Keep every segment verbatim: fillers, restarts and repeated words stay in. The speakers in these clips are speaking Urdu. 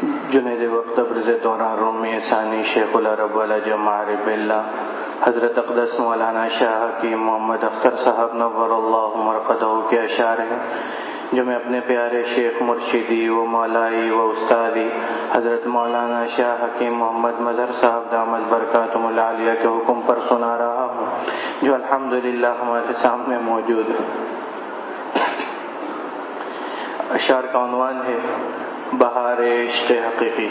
جنید وقت ابرز دوران رومی ثانی شیخ العرب والعجم عارف اللہ حضرت اقدس مولانا شاہ حکیم محمد اختر صاحب نور اللہ مرقدہ کے اشعار ہیں جو میں اپنے پیارے شیخ مرشدی و مولائی و استادی حضرت مولانا شاہ حکیم محمد مظہر صاحب دامت برکاتہم العالیہ کے حکم پر سنا رہا ہوں، جو الحمدللہ ہمارے سامنے موجود ہے۔ اشعار کا عنوان ہے بہار عشق حقیقی۔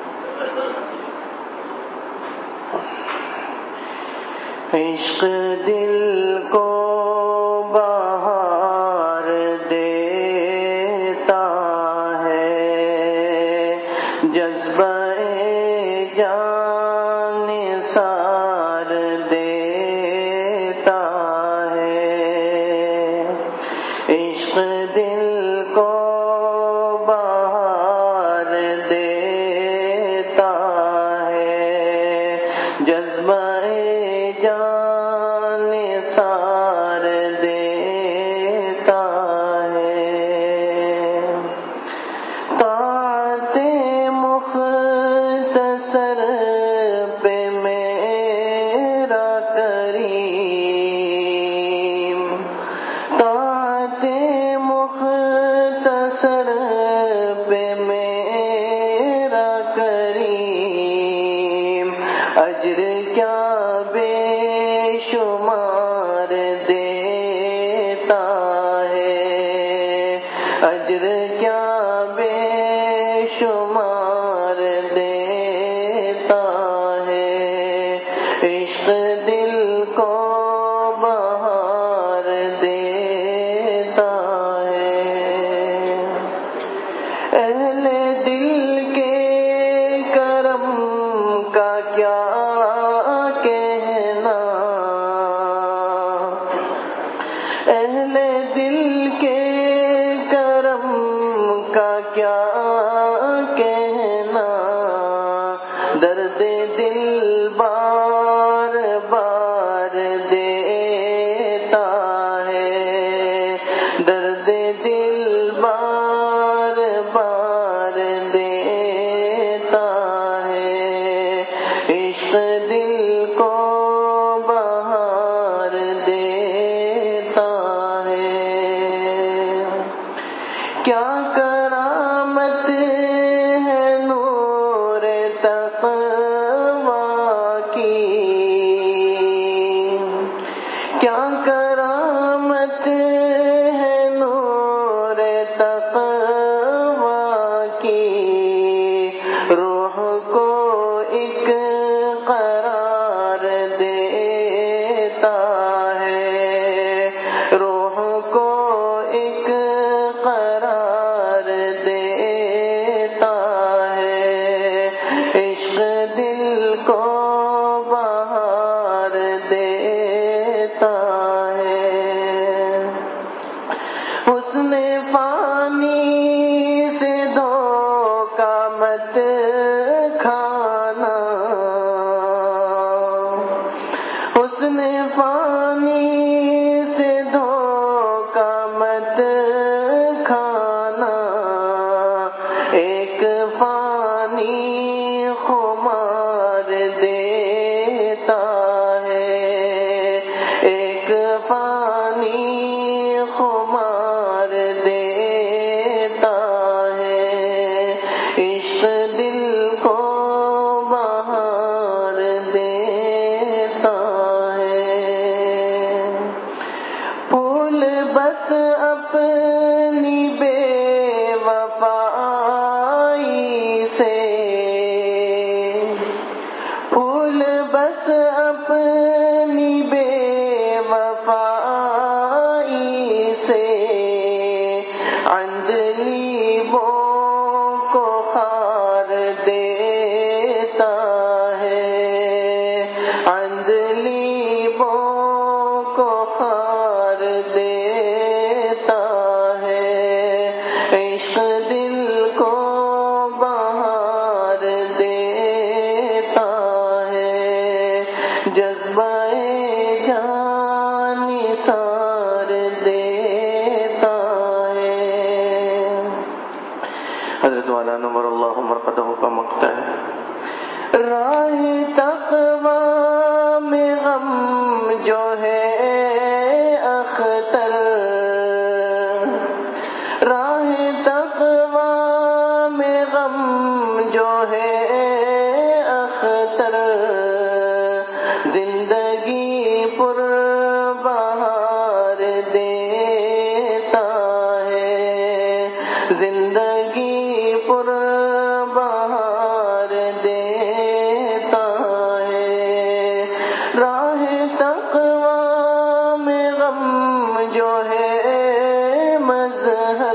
عشق دل کو بہار دیتا ہے، جذبہ جان نثار دیتا ہے۔ عشق دل کو بہار دیتا ہے، جذبہ جان نثار دیتا ہے۔ طاعت مختصر پہ میرا کریم، طاعت مختصر پہ میرا کریم، اجر کیا بے شمار دیتا ہے، اجر کیا بے شمار دیتا ہے۔ عشق دل کو بہار دیتا ہے۔ اہل دل کے کرم کا کیا کہنا، اہل دل کے کرم کا کیا کہنا، درد دل بار بار دیتا ہے، درد دل بار بار دیتا ہے۔ عشق دل کو بہار دیتا ہے۔ کیا کرامت ہے نور تقویٰ کی، کیا کرامت ہے نور تقویٰ کی، روح کو ایک قرار دیتا ہے، روح کو ایک قرار دیتا ہے۔ عشق دل کو بہار دیتا ہے۔ حسن فانی سے دھوکہ مت کھانا، حسن فانی سے دھوکہ مت کھانا، ایک فانی خمار دیتا ہے، ایک فانی خمار دیتا ہے۔ عشق نور اللہ مرقدہ کا مقطع ہے۔ راہ تقویٰ میں غم جو ہے اختر، راہ تقویٰ میں غم جو ہے اختر، زندگی پر بہار دیتا ہے، زندگی پر بہار دیتا ہے۔ راہ تقویٰ میں غم جو ہے مظہر،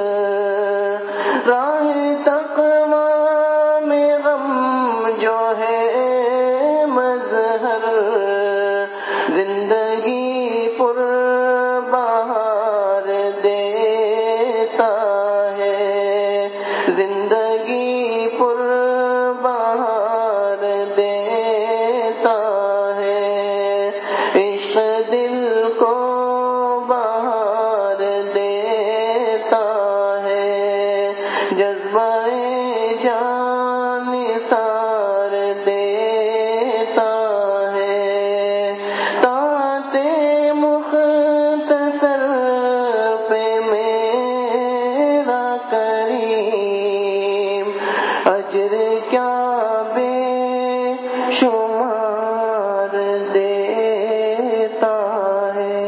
راہ تقویٰ میں غم جو ہے مظہر، زندگی پر بہار دیتا ہے، زندگی پر بہار دیتا ہے۔ عشق دل کو بہار دیتا ہے، جذبہ جان نثار دیتا ہے۔ طاعت مختصر پہ میرا کریم، اجر کیا بے شمار دیتا ہے۔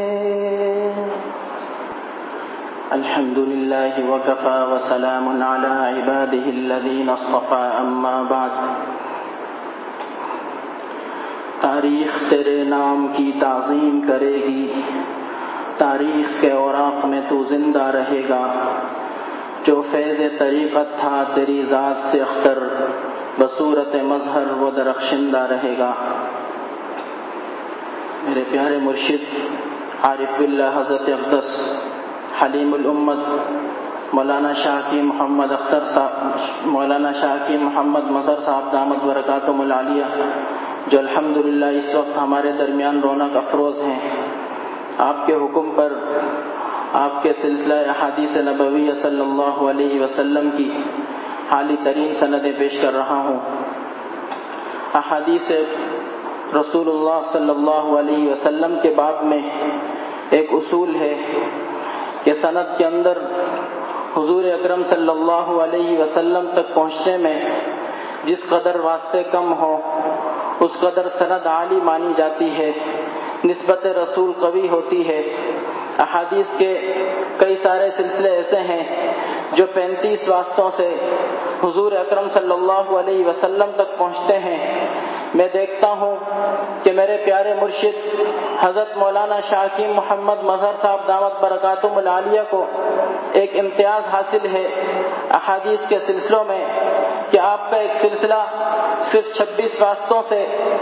الحمد للہ وکفی وسلام علی عبادہ الذین اصطفی، اما بعد۔ تاریخ تیرے نام کی تعظیم کرے گی، تاریخ کے اوراق میں تو زندہ رہے گا۔ جو فیض طریقت تھا تیری ذات سے اختر، بصورت مظہر وہ درخشندہ رہے گا۔ میرے پیارے مرشد عارف باللہ حضرت اقدس حلیم الامت مولانا شاہ کی محمد اختر صاحب مولانا شاہ کی محمد مظہر صاحب دامت برکاتہم العالیہ، جو الحمدللہ اس وقت ہمارے درمیان رونق افروز ہیں، آپ کے حکم پر آپ کے سلسلہ احادیث نبویہ صلی اللہ علیہ وسلم کی حالی ترین سندیں پیش کر رہا ہوں۔ احادیث رسول اللہ صلی اللہ علیہ وسلم کے باب میں ایک اصول ہے کہ سند کے اندر حضور اکرم صلی اللہ علیہ وسلم تک پہنچنے میں جس قدر واسطے کم ہو اس قدر سند عالی مانی جاتی ہے، نسبت رسول قوی ہوتی ہے۔ احادیث کے کئی سارے سلسلے ایسے ہیں جو پینتیس واسطوں سے حضور اکرم صلی اللہ علیہ وسلم تک پہنچتے ہیں۔ میں دیکھتا ہوں کہ میرے پیارے مرشد حضرت مولانا شاہ کی محمد مظہر صاحب دامت برکاتہم العالیہ کو ایک امتیاز حاصل ہے احادیث کے سلسلوں میں کہ آپ کا ایک سلسلہ صرف چھبیس واسطوں سے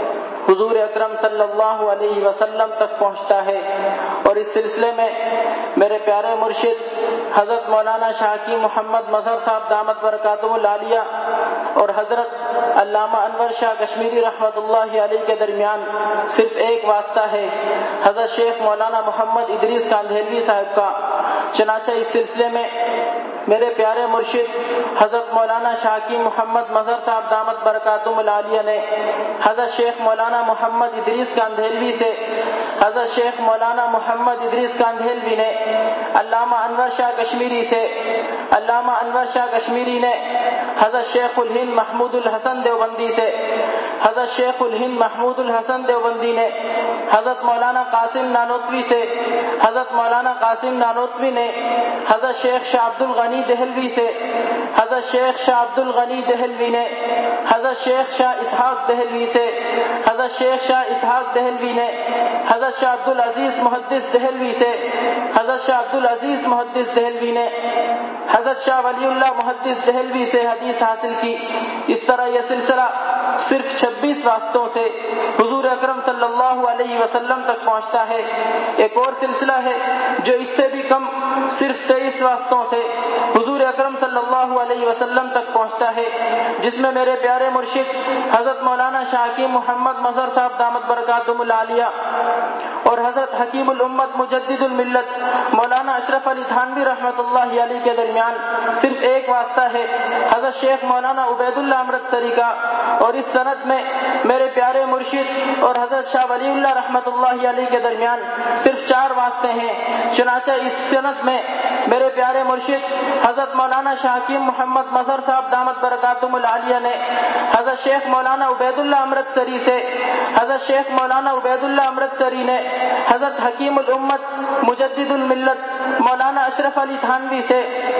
حضور اکرم صلی اللہ علیہ وسلم تک پہنچتا ہے، اور اس سلسلے میں میرے پیارے مرشد حضرت مولانا شاہ کی محمد مظہر صاحب دامت برکاتہم العالیہ اور حضرت علامہ انور شاہ کشمیری رحمۃ اللہ علیہ کے درمیان صرف ایک واسطہ ہے، حضرت شیخ مولانا محمد ادریس کاندھیلوی صاحب کا۔ چنانچہ اس سلسلے میں میرے پیارے مرشد حضرت مولانا شاہ کی محمد مظہر صاحب دامت برکاتہم العالیہ نے حضرت شیخ مولانا محمد ادریس کاندھیلوی سے، حضرت شیخ مولانا محمد ادریس کاندھیلوی نے علامہ انور شاہ کشمیری سے، علامہ انور شاہ کشمیری نے حضرت شیخ الہند محمود الحسن دیوبندی سے، حضرت شیخ الہند محمود الحسن دیوبندی نے حضرت مولانا قاسم نانوتوی سے، حضرت مولانا قاسم نانوتوی نے حضرت شیخ شاہ عبد الغنی دہلوی سے، حضرت شیخ شاہ عبد الغنی دہلوی نے حضرت شیخ شاہ اسحاق دہلوی سے، حضرت شیخ شاہ اسحاق دہلوی نے حضرت شاہ عبد العزیز محدث دہلوی سے، حضرت شاہ عبد العزیز محدث دہلوی نے حضرت شاہ ولی اللہ محدث دہلوی سے حدیث حاصل کی۔ اس طرح یہ سلسلہ صرف چھبیس واسطوں سے حضور اکرم صلی اللہ علیہ وسلم تک پہنچتا ہے۔ ایک اور سلسلہ ہے جو اس سے بھی کم، صرف تیئیس واسطوں سے حضور اکرم صلی اللہ علیہ وسلم تک پہنچتا ہے، جس میں میرے پیارے مرشد حضرت مولانا شاہ حکیم محمد مظہر صاحب دامت برکاتہم العالیہ اور حضرت حکیم الامت مجدد الملت مولانا اشرف علی تھانوی رحمۃ اللہ علیہ کے درمیان صرف ایک واسطہ ہے، حضرت شیخ مولانا عبید اللہ امرتسری کا، اور اس سند میں میرے پیارے مرشد اور حضرت شاہ ولی اللہ رحمۃ اللہ علیہ کے درمیان صرف چار واسطے ہیں۔ چنانچہ اس سند میں میرے پیارے مرشد حضرت مولانا شاہ حکیم محمد مظہر صاحب دامت برکاتہم العالیہ نے حضرت شیخ مولانا عبید اللہ امرتسری سے، حضرت شیخ مولانا عبید اللہ امرتسری نے حضرت حکیم الامت مجدد الملت مولانا اشرف علی تھانوی سے،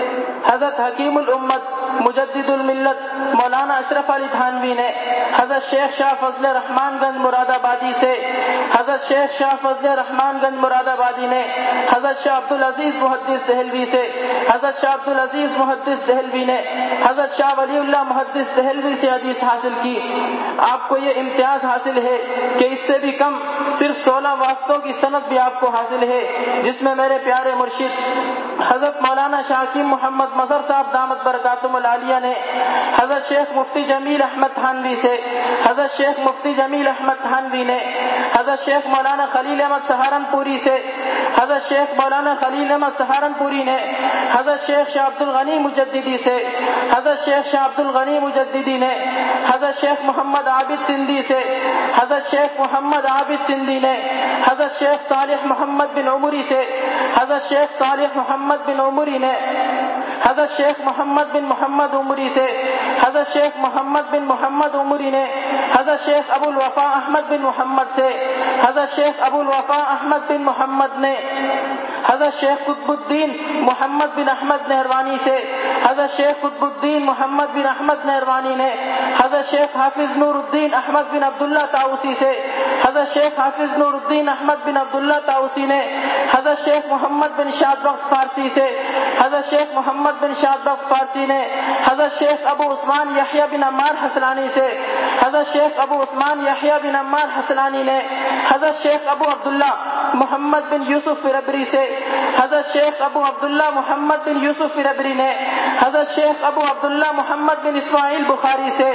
حضرت حکیم الامت مجدد الملت مولانا اشرف علی تھانوی نے حضرت شیخ شاہ فضل رحمان گنج مراد آبادی سے، حضرت شیخ شاہ فضل رحمان گنج مراد آبادی نے حضرت شاہ عبدالعزیز محدث دہلوی سے، حضرت شاہ عبدالعزیز محدث دہلوی نے حضرت شاہ ولی اللہ محدث دہلوی سے حدیث حاصل کی۔ آپ کو یہ امتیاز حاصل ہے کہ اس سے بھی کم صرف سولہ واسطوں کی سند بھی آپ کو حاصل ہے، جس میں میرے پیارے مرشد حضرت مولانا شاہ حکیم محمد مظہر صاحب دامت برکاتہم العالیہ نے حضرت شیخ مفتی جمیل احمد تھانوی سے، حضرت شیخ مفتی جمیل احمد تھانوی نے حضرت شیخ مولانا خلیل احمد سہارنپوری سے، حضرت شیخ مولانا خلیل احمد سہارنپوری نے حضرت شیخ شاہ عبد الغنی مجددی سے، حضرت شیخ شاہ عبد الغنی مجددی نے حضرت شیخ محمد عابد سندھی سے، حضرت شیخ محمد عابد سندھی نے حضرت شیخ صالح محمد بن عمری سے، حضرت شیخ صالح محمد بن عمری نے حضرت شیخ محمد بن محمد عمری سے، حضرت شیخ محمد بن محمد عمری نے حضرت شیخ ابو الوفا احمد بن محمد سے، حضرت شیخ ابو الوفا احمد بن محمد نے حضرت شیخ قطب الدین محمد بن احمد نہروانی سے، حضرت شیخ قطب الدین محمد بن احمد نہروانی نے حضرت شیخ حافظ نور الدین احمد بن عبداللہ طاؤسی سے، حضرت شیخ حافظ نور الدین احمد بن عبداللہ طاؤسی نے حضرت شیخ محمد بن شاد بخش فارسی سے، حضرت شیخ محمد بن شاد بخش فارسی نے حضرت شیخ ابو عثمان یحییٰ بن عمار حسنانی سے، حضرت شیخ ابو عثمان یحییٰ بن عمار حسنانی نے حضرت شیخ ابو عبداللہ محمد بن یوسف فربری سے، حضرت شیخ ابو عبداللہ محمد بن یوسف فربری نے حضرت شیخ ابو عبداللہ محمد بن اسماعیل بخاری سے،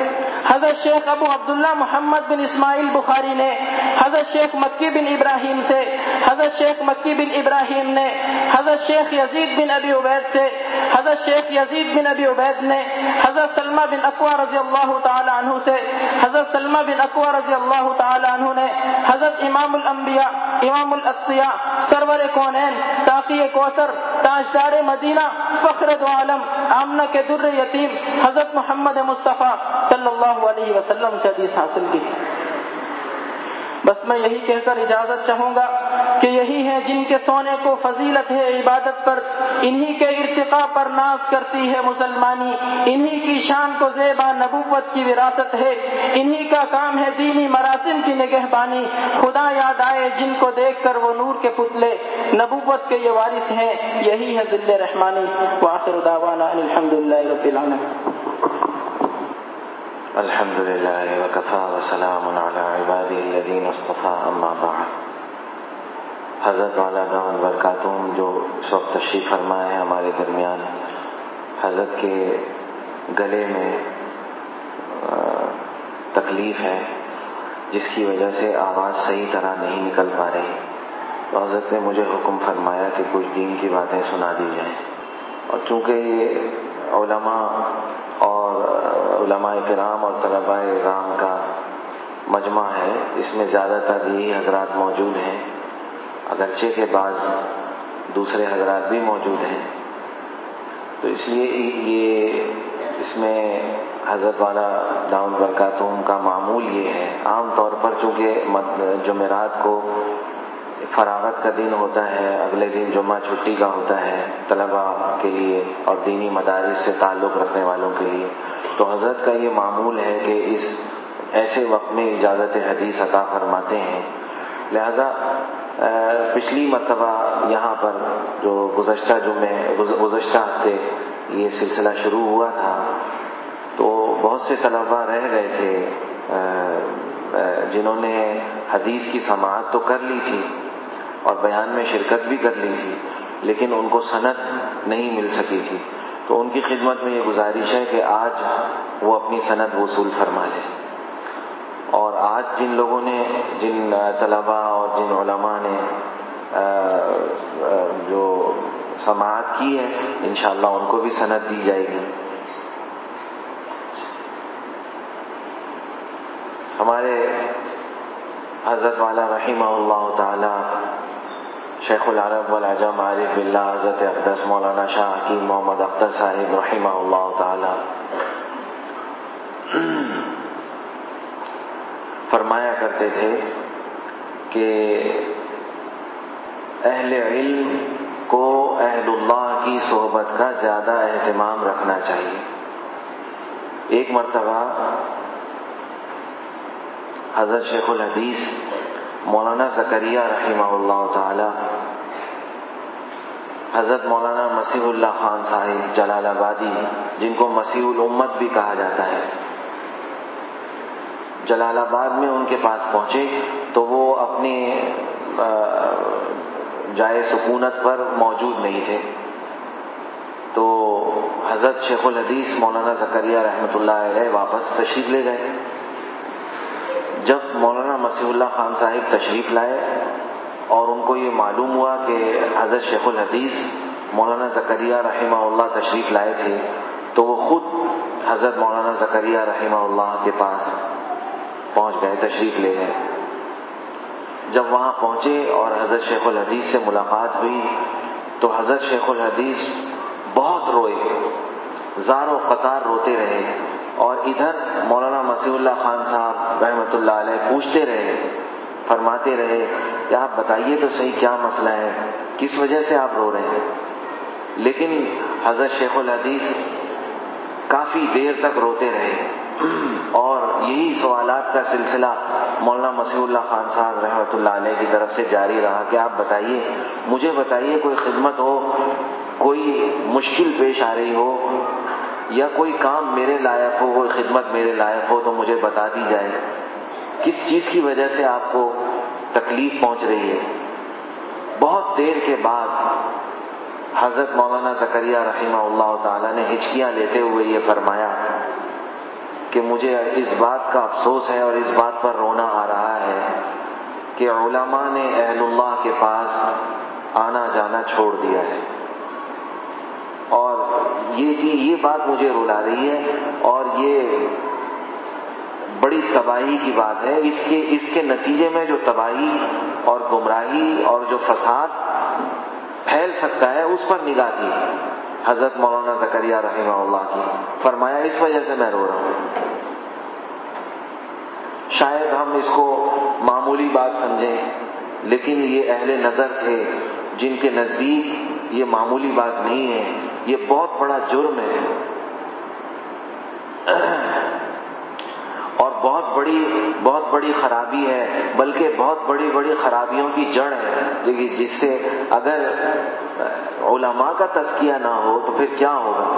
حضرت شیخ ابو عبداللہ محمد بن اسماعیل بخاری نے حضرت شیخ مکی بن ابراہیم سے، حضرت شیخ مکی بن ابراہیم نے حضرت شیخ یزید بن ابی عبید سے، حضرت شیخ یزید بن ابی عبید نے حضرت سلمہ بن اکوع رضی اللہ تعالی عنہ سے، حضرت سلمہ بن اکوع رضی اللہ تعالی عنہ نے حضرت امام الانبیاء امام الاتقیاء سرور کونین ساقی کوثر تاجدار مدینہ فخر دو عالم آمنہ کے در یتیم حضرت محمد مصطفیٰ صلی اللہ علیہ وسلم سے حدیث حاصل کی۔ بس میں یہی کہہ کر اجازت چاہوں گا کہ یہی ہیں جن کے سونے کو فضیلت ہے عبادت پر، انہی کے ارتقاء پر ناز کرتی ہے مسلمانی، انہی کی شان کو زیبا نبوت کی وراثت ہے، انہی کا کام ہے دینی مراسم کی نگہبانی، خدا یاد آئے جن کو دیکھ کر وہ نور کے پتلے، نبوت کے یہ وارث ہیں، یہی ہے ذل رحمانی۔ وآخر دعوانا ان الحمدللہ رب العالمین۔ الحمد للہ وکفی وسلام علی عبادہ الذین اصطفی، اما بعد۔ حضرت والا دامت برکاتہم جو اس وقت تشریف فرما ہے ہمارے درمیان، حضرت کے گلے میں تکلیف ہے جس کی وجہ سے آواز صحیح طرح نہیں نکل پا رہی، تو حضرت نے مجھے حکم فرمایا کہ کچھ دین کی باتیں سنا دی جائیں، اور چونکہ یہ علماء اور علماء کرام اور طلباء اعظام کا مجمع ہے، اس میں زیادہ تر یہی حضرات موجود ہیں، اگرچہ کے بعض دوسرے حضرات بھی موجود ہیں، تو اس لیے یہ اس میں حضرت والا دامت برکاتہم کا معمول یہ ہے، عام طور پر چونکہ جمعرات کو فراغت کا دن ہوتا ہے، اگلے دن جمعہ چھٹی کا ہوتا ہے طلباء کے لیے اور دینی مدارس سے تعلق رکھنے والوں کے لیے، تو حضرت کا یہ معمول ہے کہ اس ایسے وقت میں اجازت حدیث عطا فرماتے ہیں۔ لہذا پچھلی مرتبہ یہاں پر جو گزشتہ جمعے گزشتہ ہفتے یہ سلسلہ شروع ہوا تھا تو بہت سے طلباء رہ گئے تھے جنہوں نے حدیث کی سماعت تو کر لی تھی اور بیان میں شرکت بھی کر لی تھی، لیکن ان کو سند نہیں مل سکی تھی، تو ان کی خدمت میں یہ گزارش ہے کہ آج وہ اپنی سند وصول فرما لیں. اور آج جن لوگوں نے، جن طلباء اور جن علماء نے جو سماعت کی ہے، انشاءاللہ ان کو بھی سند دی جائے گی. ہمارے حضرت والا رحمہ اللہ تعالی شیخ العرب والعجم عارف باللہ حضرت اقدس مولانا شاہ حکیم محمد اختر صاحب رحمہ اللہ تعالی فرمایا کرتے تھے کہ اہل علم کو اہل اللہ کی صحبت کا زیادہ اہتمام رکھنا چاہیے. ایک مرتبہ حضرت شیخ الحدیث مولانا زکریا رحمہ اللہ تعالی حضرت مولانا مسیح اللہ خان صاحب جلال آبادی، جن کو مسیح الامت بھی کہا جاتا ہے، جلال آباد میں ان کے پاس پہنچے تو وہ اپنے جائے سکونت پر موجود نہیں تھے. تو حضرت شیخ الحدیث مولانا زکریا رحمۃ اللہ علیہ واپس تشریف لے گئے. جب مولانا مسیح اللہ خان صاحب تشریف لائے اور ان کو یہ معلوم ہوا کہ حضرت شیخ الحدیث مولانا زکریا رحمہ اللہ تشریف لائے تھے، تو وہ خود حضرت مولانا زکریا رحمہ اللہ کے پاس پہنچ گئے، تشریف لے گئے. جب وہاں پہنچے اور حضرت شیخ الحدیث سے ملاقات ہوئی تو حضرت شیخ الحدیث بہت روئے، زار و قطار روتے رہے. اور ادھر مولانا مسیح اللہ خان صاحب رحمۃ اللہ علیہ پوچھتے رہے، فرماتے رہے کہ آپ بتائیے تو صحیح کیا مسئلہ ہے، کس وجہ سے آپ رو رہے ہیں. لیکن حضرت شیخ الحدیث کافی دیر تک روتے رہے اور یہی سوالات کا سلسلہ مولانا مسیح اللہ خان صاحب رحمۃ اللہ علیہ کی طرف سے جاری رہا کہ آپ بتائیے، مجھے بتائیے، کوئی خدمت ہو، کوئی مشکل پیش آ رہی ہو یا کوئی کام میرے لائق ہو، کوئی خدمت میرے لائق ہو تو مجھے بتا دی جائے، کس چیز کی وجہ سے آپ کو تکلیف پہنچ رہی ہے. بہت دیر کے بعد حضرت مولانا زکریا رحمہ اللہ تعالی نے ہچکیاں لیتے ہوئے یہ فرمایا کہ مجھے اس بات کا افسوس ہے اور اس بات پر رونا آ رہا ہے کہ علماء نے اہل اللہ کے پاس آنا جانا چھوڑ دیا ہے. اور یہ یہ بات مجھے رلا رہی ہے اور یہ بڑی تباہی کی بات ہے. اس کے اس کے نتیجے میں جو تباہی اور گمراہی اور جو فساد پھیل سکتا ہے اس پر نگاہ تھی حضرت مولانا زکریا رحمہ اللہ کی. فرمایا اس وجہ سے میں رو رہا ہوں. شاید ہم اس کو معمولی بات سمجھیں، لیکن یہ اہل نظر تھے جن کے نزدیک یہ معمولی بات نہیں ہے، یہ بہت بڑا جرم ہے اور بہت بڑی بہت بڑی خرابی ہے، بلکہ بہت بڑی بڑی خرابیوں کی جڑ ہے جس سے اگر علماء کا تزکیہ نہ ہو تو پھر کیا ہوگا.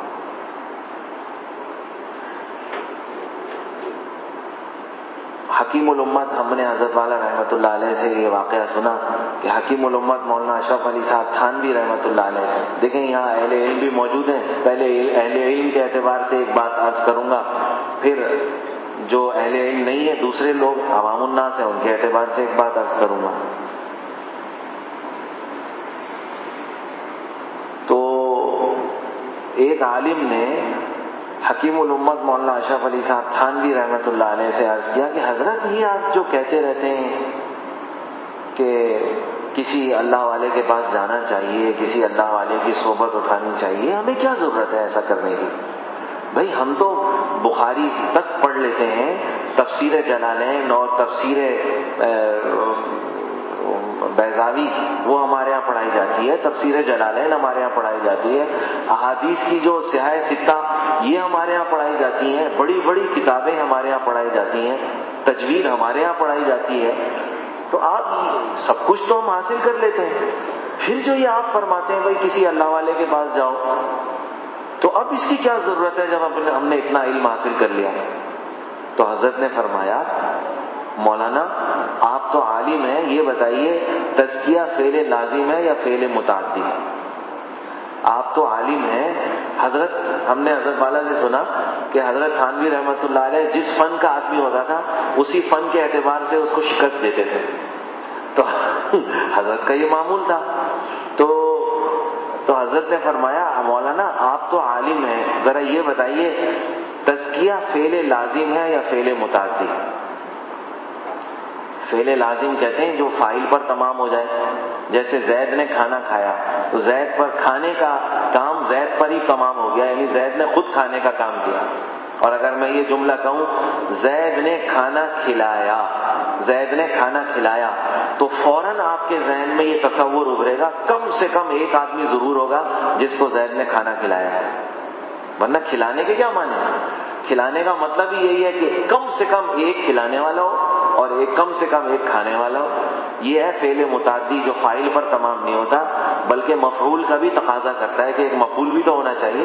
حکیم الامت، ہم نے حضرت والا رحمۃ اللہ علیہ سے یہ واقعہ سنا کہ حکیم الامت مولانا اشرف علی صاحب تھانوی رحمۃ اللہ علیہ سے، دیکھیں یہاں اہل علم بھی موجود ہیں. پہلے اہل علم کے اعتبار سے ایک بات عرض کروں گا، پھر جو اہل علم نہیں ہے دوسرے لوگ عوام الناس ہیں ان کے اعتبار سے ایک بات عرض کروں گا. تو ایک عالم نے حکیم الامت مولانا اشرف علی صاحب تھانوی رحمۃ اللہ علیہ سے عرض کیا کہ حضرت یہ آپ جو کہتے رہتے ہیں کہ کسی اللہ والے کے پاس جانا چاہیے، کسی اللہ والے کی صحبت اٹھانی چاہیے، ہمیں کیا ضرورت ہے ایسا کرنے کی؟ بھائی ہم تو بخاری تک پڑھ لیتے ہیں، تفسیر جلالین اور تفسیر بیضاوی وہ ہمارے ہاں پڑھائی جاتی ہے، تفسیر جلالین ہمارے ہاں پڑھائی جاتی ہے، احادیث کی جو صحاح ستہ یہ ہمارے ہاں پڑھائی جاتی ہیں، بڑی بڑی کتابیں ہمارے ہاں پڑھائی جاتی ہیں، تجوید ہمارے ہاں پڑھائی جاتی ہے. تو آپ سب کچھ تو ہم حاصل کر لیتے ہیں، پھر جو یہ آپ فرماتے ہیں بھائی کسی اللہ والے کے پاس جاؤ، تو اب اس کی کیا ضرورت ہے جب ہم نے اتنا علم حاصل کر لیا؟ تو حضرت نے فرمایا مولانا آپ تو عالم ہیں، یہ بتائیے تزکیہ فعل لازم ہے یا فعل متعدی ہے؟ آپ تو عالم ہیں، حضرت ہم نے حضرت والا سے سنا کہ حضرت تھانوی رحمۃ اللہ علیہ جس فن کا آدمی ہوتا تھا اسی فن کے اعتبار سے اس کو شکست دیتے تھے. تو حضرت کا یہ معمول تھا. تو تو حضرت نے فرمایا مولانا آپ تو عالم ہیں, ذرا یہ بتائیے تزکیہ فعل لازم ہے یا فعل متعدی؟ فعل لازم کہتے ہیں جو فاعل پر تمام ہو جائے. جیسے زید نے کھانا کھایا تو زید پر کھانے کا کام زید پر ہی تمام ہو گیا, یعنی زید نے خود کھانے کا کام کیا. اور اگر میں یہ جملہ کہوں زید نے کھانا کھلایا, زید نے کھانا کھلایا, تو فوراً آپ کے ذہن میں یہ تصور ابھرے گا کم سے کم ایک آدمی ضرور ہوگا جس کو زید نے کھانا کھلایا ہے. ورنہ کھلانے کے کیا معنی ہے؟ کھلانے کا مطلب ہی یہی ہے کہ کم سے کم ایک کھلانے والا ہو اور ایک کم سے کم ایک کھانے والا ہو. یہ ہے فعل متعدی جو فاعل پر تمام نہیں ہوتا بلکہ مفعول کا بھی تقاضا کرتا ہے کہ ایک مفعول بھی تو ہونا چاہیے.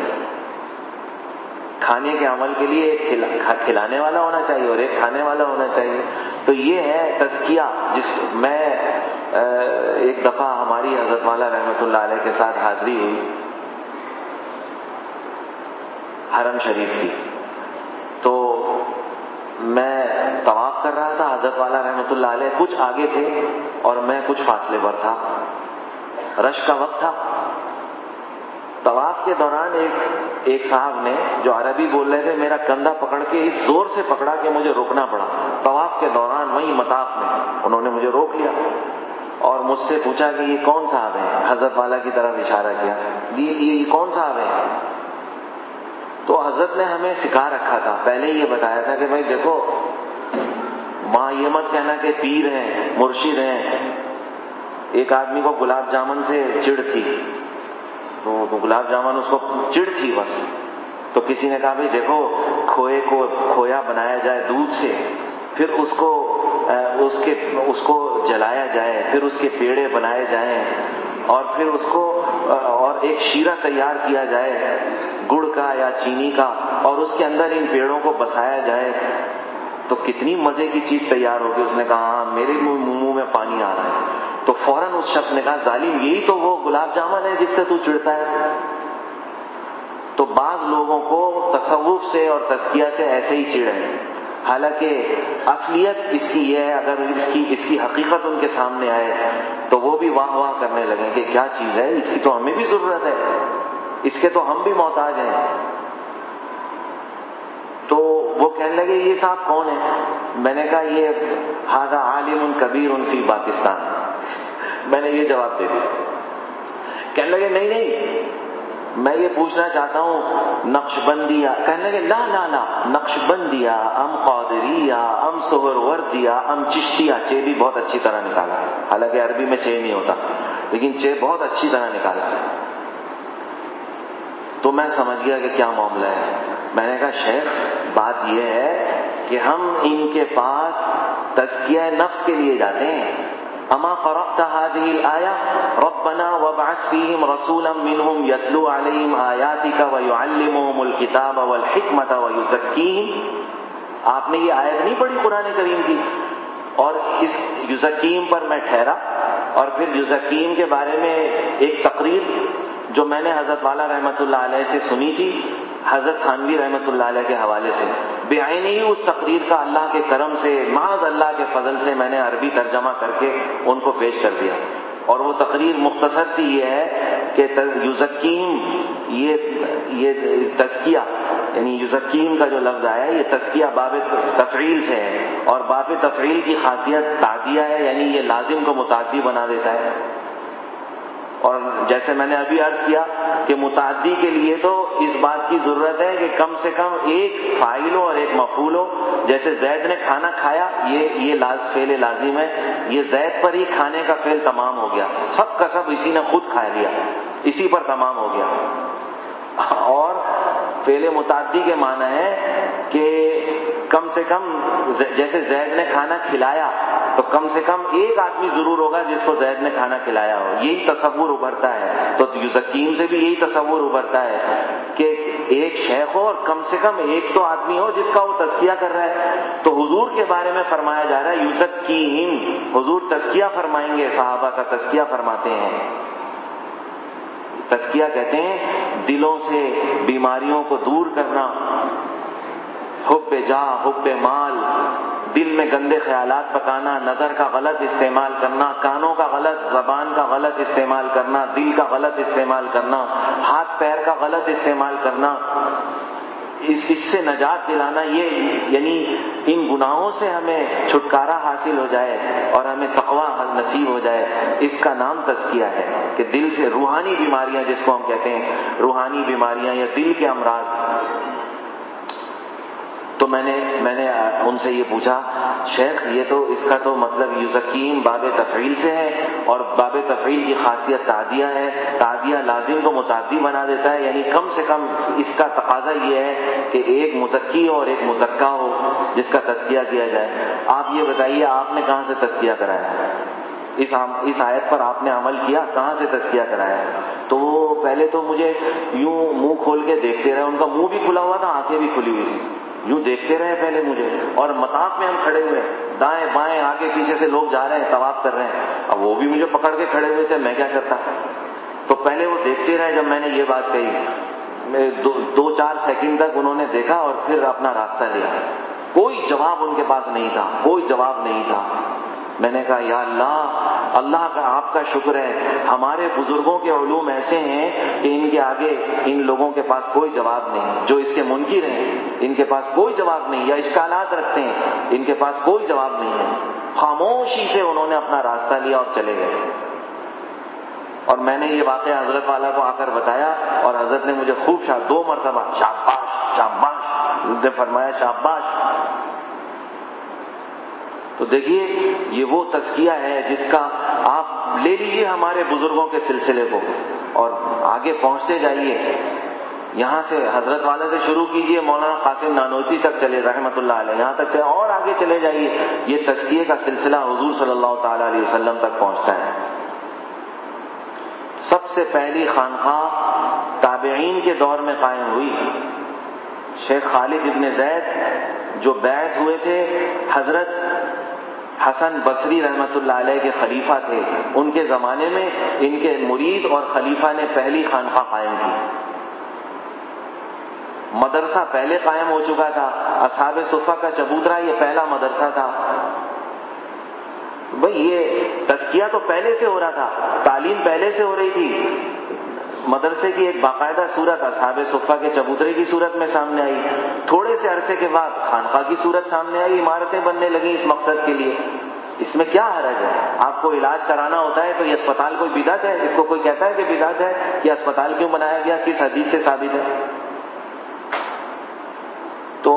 کھانے کے عمل کے لیے ایک کھلانے والا ہونا چاہیے اور ایک کھانے والا ہونا چاہیے. تو یہ ہے تزکیہ. جس میں ایک دفعہ ہماری حضرت والا رحمۃ اللہ علیہ کے ساتھ حاضری ہوئی حرم شریف کی. تو میں طواف کر رہا تھا, حضرت والا رحمۃ اللہ علیہ کچھ آگے تھے اور میں کچھ فاصلے پر تھا. رش کا وقت تھا. طواف کے دوران ایک ایک صاحب نے جو عربی بول رہے تھے میرا کندھا پکڑ کے اس زور سے پکڑا کہ مجھے روکنا پڑا. طواف کے دوران وہیں مطاف میں انہوں نے مجھے روک لیا اور مجھ سے پوچھا کہ یہ کون صاحب ہے؟ حضرت والا کی طرف اشارہ کیا, یہ یہ کون صاحب ہے؟ تو حضرت نے ہمیں سکھا رکھا تھا, پہلے یہ بتایا تھا کہ بھائی دیکھو وہاں یہ مت کہنا کہ پیر ہیں مرشد ہیں. ایک آدمی کو گلاب جامن سے چڑ تھی, تو گلاب جامن اس کو چڑ تھی بس. تو کسی نے کہا بھائی دیکھو کھوئے کو کھویا بنایا جائے دودھ سے, پھر اس کو اس کے اس کو جلایا جائے, پھر اس کے پیڑے بنائے جائیں اور پھر اس کو اور ایک شیرہ تیار کیا جائے گڑ کا یا چینی کا اور اس کے اندر ان پیڑوں کو بسایا جائے تو کتنی مزے کی چیز تیار ہوگی. اس نے کہا ہاں میرے منہ میں پانی آ رہا ہے. تو فوراً اس شخص نے کہا ظالم یہی تو وہ گلاب جامن ہے جس سے تو چڑھتا ہے. تو بعض لوگوں کو تصوف سے اور تزکیہ سے ایسے ہی چڑ ہے, حالانکہ اصلیت اس کی یہ ہے اگر اس کی اس کی حقیقت ان کے سامنے آئے تو وہ بھی واہ واہ کرنے لگیں کہ کیا چیز ہے, اس کی تو ہمیں بھی ضرورت ہے, اس کے تو ہم بھی محتاج ہیں. تو وہ کہنے لگے یہ صاحب کون ہے؟ میں نے کہا یہ ھذا عالم کبیر فی پاکستان. میں نے یہ جواب دے دیا. کہنے لگے نہیں نہیں میں یہ پوچھنا چاہتا ہوں نقش بندیہ. کہنے لگے لا لا لا نقش بندیہ ام قادریہ ام سہروردیہ ام چشتیہ. چے بھی بہت اچھی طرح نکالا, حالانکہ عربی میں چے نہیں ہوتا لیکن چے بہت اچھی طرح نکالا. تو میں سمجھ گیا کہ کیا معاملہ ہے. میں نے کہا شیخ بات یہ ہے کہ ہم ان کے پاس تزکیہ نفس کے لیے جاتے ہیں. اما قرأت هذه الآية ربنا وابعث فيهم رسولا منهم يتلو عليهم آياتك ويعلمهم الكتاب والحكمة ويزكيهم. آپ نے یہ آیت نہیں پڑھی قرآن کریم کی؟ اور اس یزکیم پر میں ٹھہرا اور پھر یزکیم کے بارے میں ایک تقریر جو میں نے حضرت والا رحمۃ اللہ علیہ سے سنی تھی حضرت تھانوی رحمۃ اللہ علیہ کے حوالے سے, بعین ہی اس تقریر کا اللہ کے کرم سے محض اللہ کے فضل سے میں نے عربی ترجمہ کر کے ان کو پیش کر دیا. اور وہ تقریر مختصر سی یہ ہے کہ یزکیم یہ یہ تزکیہ یعنی یزکیم کا جو لفظ آیا ہے یہ تزکیہ باب تفعیل سے ہے اور باب تفعیل کی خاصیت تعدیہ ہے, یعنی یہ لازم کو متعدی بنا دیتا ہے. اور جیسے میں نے ابھی عرض کیا کہ متعدی کے لیے تو اس بات کی ضرورت ہے کہ کم سے کم ایک فاعل ہو اور ایک مفعول ہو. جیسے زید نے کھانا کھایا یہ یہ فعل لازم ہے, یہ زید پر ہی کھانے کا فعل تمام ہو گیا, سب کا سب اسی نے خود کھا لیا, اسی پر تمام ہو گیا. اور فعل متعدی کے معنی ہے کہ کم سے کم جیسے زید نے کھانا کھلایا تو کم سے کم ایک آدمی ضرور ہوگا جس کو زید نے کھانا کھلایا ہو. یہی تصور ابھرتا ہے. تو یزکیم سے بھی یہی تصور ابھرتا ہے کہ ایک شیخ ہو اور کم سے کم ایک تو آدمی ہو جس کا وہ تزکیہ کر رہا ہے. تو حضور کے بارے میں فرمایا جا رہا ہے یزکیہم, حضور تزکیہ فرمائیں گے, صحابہ کا تزکیہ فرماتے ہیں. تزکیہ کہتے ہیں دلوں سے بیماریوں کو دور کرنا، حب جاہ، حب مال، دل میں گندے خیالات پکانا، نظر کا غلط استعمال کرنا، کانوں کا غلط، زبان کا غلط استعمال کرنا، دل کا غلط استعمال کرنا، ہاتھ پیر کا غلط استعمال کرنا، اس اس سے نجات دلانا، یہ یعنی ان گناہوں سے ہمیں چھٹکارا حاصل ہو جائے اور ہمیں تقویٰ نصیب ہو جائے، اس کا نام تزکیہ ہے کہ دل سے روحانی بیماریاں جس کو ہم کہتے ہیں، روحانی بیماریاں یا دل کے امراض۔ تو میں نے میں نے ان سے یہ پوچھا، شیخ یہ تو اس کا تو مطلب یزکیم باب تفعیل سے ہے، اور باب تفعیل کی خاصیت تعدیہ ہے، تعدیہ لازم کو متعدی بنا دیتا ہے، یعنی کم سے کم اس کا تقاضا یہ ہے کہ ایک مزکی ہو اور ایک مزکا ہو جس کا تزکیہ کیا جائے۔ آپ یہ بتائیے آپ نے کہاں سے تزکیہ کرایا؟ اس اس آیت پر آپ نے عمل کیا؟ کہاں سے تزکیہ کرایا؟ تو وہ پہلے تو مجھے یوں منہ کھول کے دیکھتے رہے، ان کا منہ بھی کھلا ہوا تھا، آنکھیں بھی کھلی ہوئی تھی، یوں دیکھتے رہے پہلے مجھے، اور مطاف میں ہم کھڑے ہوئے، دائیں بائیں آگے پیچھے سے لوگ جا رہے ہیں، طواف کر رہے ہیں، اب وہ بھی مجھے پکڑ کے کھڑے ہوئے تھے، میں کیا کرتا؟ تو پہلے وہ دیکھتے رہے، جب میں نے یہ بات کہی دو, دو چار سیکنڈ تک انہوں نے دیکھا اور پھر اپنا راستہ لیا، کوئی جواب ان کے پاس نہیں تھا، کوئی جواب نہیں تھا۔ میں نے کہا یا اللہ، اللہ کا آپ کا شکر ہے، ہمارے بزرگوں کے علوم ایسے ہیں کہ ان کے آگے ان لوگوں کے پاس کوئی جواب نہیں، جو اس کے منکر ہیں ان کے پاس کوئی جواب نہیں، یا اشکالات رکھتے ہیں ان کے پاس کوئی جواب نہیں ہے۔ خاموشی سے انہوں نے اپنا راستہ لیا اور چلے گئے، اور میں نے یہ واقعہ حضرت والا کو آ کر بتایا، اور حضرت نے مجھے خوب شا دو مرتبہ شاباش شاباش نے فرمایا، شاباش۔ تو دیکھیے یہ وہ تزکیہ ہے جس کا آپ لے لیجئے ہمارے بزرگوں کے سلسلے کو اور آگے پہنچتے جائیے، یہاں سے حضرت والے سے شروع کیجئے، مولانا قاسم نانوتوی تک چلے رحمۃ اللہ علیہ، یہاں تک چلے اور آگے چلے جائیے، یہ تزکیے کا سلسلہ حضور صلی اللہ تعالی علیہ وسلم تک پہنچتا ہے۔ سب سے پہلی خانقاہ تابعین کے دور میں قائم ہوئی، شیخ خالد ابن زید جو بیعت ہوئے تھے، حضرت حسن بصری رحمۃ اللہ علیہ کے خلیفہ تھے، ان کے زمانے میں ان کے مرید اور خلیفہ نے پہلی خانقاہ قائم کی۔ مدرسہ پہلے قائم ہو چکا تھا، اصحاب صفہ کا چبوترا یہ پہلا مدرسہ تھا۔ بھئی یہ تزکیہ تو پہلے سے ہو رہا تھا، تعلیم پہلے سے ہو رہی تھی، مدرسے کی ایک باقاعدہ صورت اصحاب صفہ کے چبوترے کی صورت میں سامنے آئی، تھوڑے سے عرصے کے بعد خانقاہ کی صورت سامنے آئی، عمارتیں بننے لگیں اس مقصد کے لیے۔ اس میں کیا حرج ہے؟ آپ کو علاج کرانا ہوتا ہے تو یہ اسپتال کوئی بدعت ہے؟ اس کو کوئی کہتا ہے کہ بدعت ہے؟ یہ اسپتال کیوں بنایا گیا؟ کس حدیث سے ثابت ہے؟ تو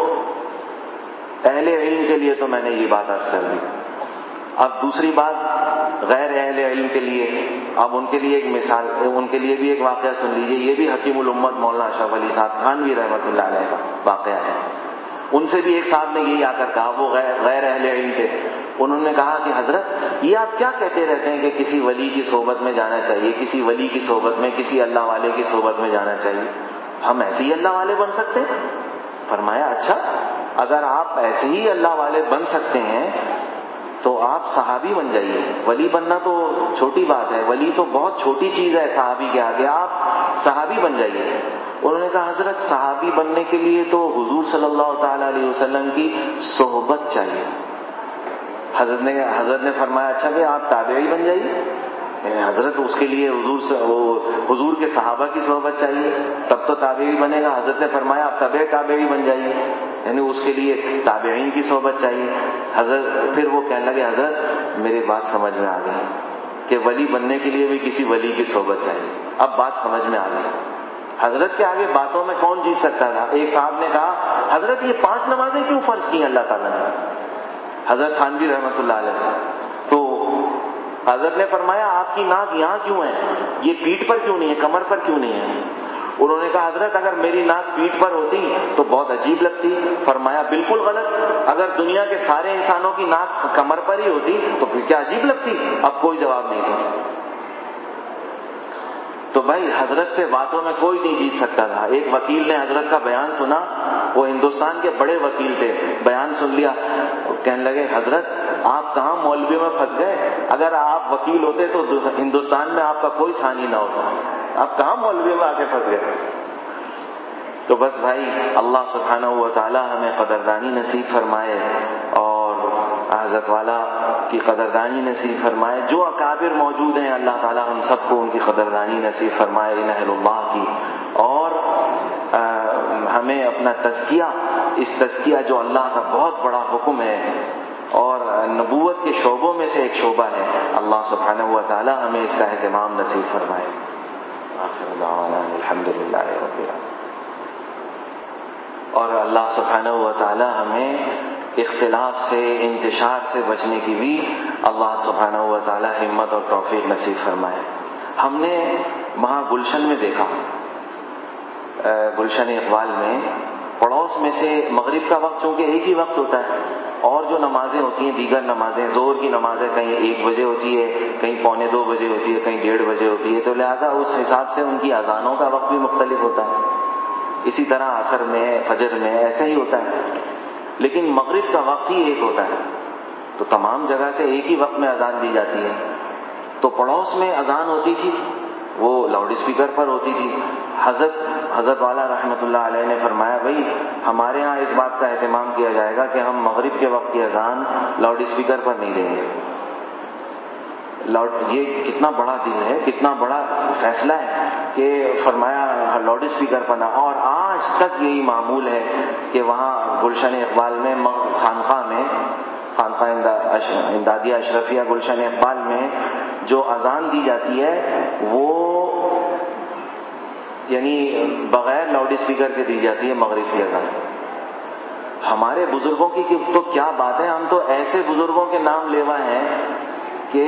اہل علم کے لیے تو میں نے یہ بات عرض کر دی۔ اب دوسری بات غیر اہل علم کے لیے، اب ان کے لیے ایک مثال، ان کے لیے بھی ایک واقعہ سن لیجیے، یہ بھی حکیم الامت مولانا اشرف علی صاحب تھانوی رحمۃ اللہ علیہ کا واقعہ ہے۔ ان سے بھی ایک صاحب نے یہی آ کر کہا، وہ غیر اہل علم تھے، انہوں نے کہا کہ حضرت یہ آپ کیا کہتے رہتے ہیں کہ کسی ولی کی صحبت میں جانا چاہیے، کسی ولی کی صحبت میں، کسی اللہ والے کی صحبت میں جانا چاہیے، ہم ایسے ہی اللہ والے بن سکتے ہیں؟ فرمایا اچھا، اگر آپ ایسے ہی اللہ والے بن سکتے ہیں تو آپ صحابی بن جائیے، ولی بننا تو چھوٹی بات ہے، ولی تو بہت چھوٹی چیز ہے صحابی کے آگے، آپ صحابی بن جائیے۔ انہوں نے کہا حضرت صحابی بننے کے لیے تو حضور صلی اللہ تعالی علیہ وسلم کی صحبت چاہیے۔ حضرت نے حضرت نے فرمایا اچھا کہ آپ تابعی بن جائیے۔ حضرت اس کے لیے حضور سے وہ حضور کے صحابہ کی صحبت چاہیے تب تو تابعی بنے گا۔ حضرت نے فرمایا آپ تبع تابعی بن جائیے، یعنی اس کے لیے تابعین کی صحبت چاہیے۔ حضرت پھر وہ کہنے لگے حضرت میری بات سمجھ میں آ گئی کہ ولی بننے کے لیے بھی کسی ولی کی صحبت چاہیے، اب بات سمجھ میں آ گئی۔ حضرت کے آگے باتوں میں کون جیت سکتا تھا؟ ایک صاحب نے کہا حضرت یہ پانچ نمازیں کیوں فرض کی اللہ تعالیٰ نے؟ حضرت تھانوی رحمۃ اللہ علیہ سے تو حضرت نے فرمایا آپ کی ناک یہاں کیوں ہے، یہ پیٹھ پر کیوں نہیں ہے، کمر پر کیوں نہیں ہے؟ انہوں نے کہا حضرت اگر میری ناک پیٹھ پر ہوتی تو بہت عجیب لگتی۔ فرمایا بالکل غلط، اگر دنیا کے سارے انسانوں کی ناک کمر پر ہی ہوتی تو پھر کیا عجیب لگتی؟ اب کوئی جواب نہیں تھا۔ تو بھائی حضرت سے باتوں میں کوئی نہیں جیت سکتا تھا۔ ایک وکیل نے حضرت کا بیان سنا، وہ ہندوستان کے بڑے وکیل تھے، بیان سن لیا، کہنے لگے حضرت آپ کہاں مولویوں میں پھنس گئے، اگر آپ وکیل ہوتے تو ہندوستان میں آپ کا کوئی ثانی نہ ہوتا۔ آپ کہاں مولوی میں آ کے پھنس گئے؟ تو بس بھائی اللہ سبحانہ و تعالی ہمیں قدردانی نصیب فرمائے اور حضرت والا کی قدردانی نصیب فرمائے. جو اکابر موجود ہیں اللہ تعالی ہم سب کو ان کی قدردانی نصیب فرمائے ان اہل اللہ کی. اور ہمیں اپنا تزکیہ، اس تزکیہ جو اللہ کا بہت بڑا حکم ہے اور نبوت کے شعبوں میں سے ایک شعبہ ہے، اللہ سبحانہ و تعالی ہمیں اس کا اہتمام نصیب فرمائے. آخر دعوانا الحمدللہ رب العالمین. اور اللہ سبحانہ و تعالی ہمیں اختلاف سے، انتشار سے بچنے کی بھی اللہ سبحانہ و تعالی ہمت اور توفیق نصیب فرمائے. ہم نے وہاں گلشن میں دیکھا، گلشن اقبال میں پڑوس میں سے مغرب کا وقت چونکہ ایک ہی وقت ہوتا ہے اور جو نمازیں ہوتی ہیں دیگر نمازیں، زور کی نمازیں کہیں ایک بجے ہوتی ہے، کہیں پونے دو بجے ہوتی ہے، کہیں ڈیڑھ بجے ہوتی ہے، تو لہذا اس حساب سے ان کی اذانوں کا وقت بھی مختلف ہوتا ہے. اسی طرح عصر میں، فجر میں ایسے ہی ہوتا ہے. لیکن مغرب کا وقت ہی ایک ہوتا ہے تو تمام جگہ سے ایک ہی وقت میں اذان دی جاتی ہے. تو پڑوس میں اذان ہوتی تھی وہ لاؤڈ اسپیکر پر ہوتی تھی. حضرت حضرت والا رحمۃ اللہ علیہ نے فرمایا بھائی ہمارے ہاں اس بات کا اہتمام کیا جائے گا کہ ہم مغرب کے وقت کی اذان لاؤڈ اسپیکر پر نہیں دیں گے. لاؤڈ یہ کتنا بڑا دل ہے، کتنا بڑا فیصلہ ہے کہ فرمایا لاؤڈ اسپیکر پر نہ. اور آج تک یہی معمول ہے کہ وہاں گلشن اقبال میں خانقاہ میں خانقاہ امدادیہ اشرفیہ گلشن اقبال میں جو اذان دی جاتی ہے وہ یعنی بغیر لاؤڈ اسپیکر کے دی جاتی ہے مغرب کی اذان. ہمارے بزرگوں کی تو کیا بات ہے، ہم تو ایسے بزرگوں کے نام لیوا ہیں کہ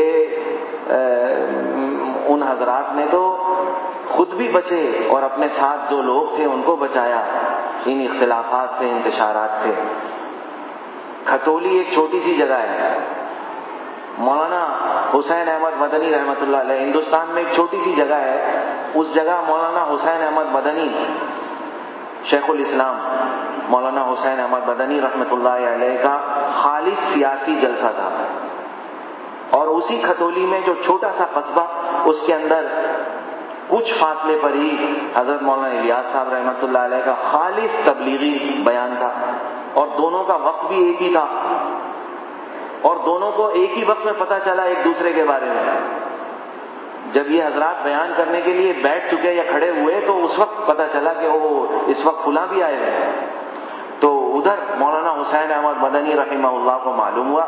ان حضرات نے تو خود بھی بچے اور اپنے ساتھ جو لوگ تھے ان کو بچایا ان اختلافات سے، انتشارات سے. کھتولی ایک چھوٹی سی جگہ ہے، مولانا حسین احمد مدنی رحمۃ اللہ علیہ، ہندوستان میں ایک چھوٹی سی جگہ ہے، اس جگہ مولانا حسین احمد مدنی شیخ الاسلام مولانا حسین احمد مدنی رحمۃ اللہ علیہ کا خالص سیاسی جلسہ تھا. اور اسی کھتولی میں جو چھوٹا سا قصبہ اس کے اندر کچھ فاصلے پر ہی حضرت مولانا الیاس صاحب رحمۃ اللہ علیہ کا خالص تبلیغی بیان تھا. اور دونوں کا وقت بھی ایک ہی تھا اور دونوں کو ایک ہی وقت میں پتہ چلا ایک دوسرے کے بارے میں. جب یہ حضرات بیان کرنے کے لیے بیٹھ چکے یا کھڑے ہوئے تو اس وقت پتہ چلا کہ وہ اس وقت فلاں بھی آئے ہوئے. تو ادھر مولانا حسین احمد مدنی رحمہ اللہ کو معلوم ہوا،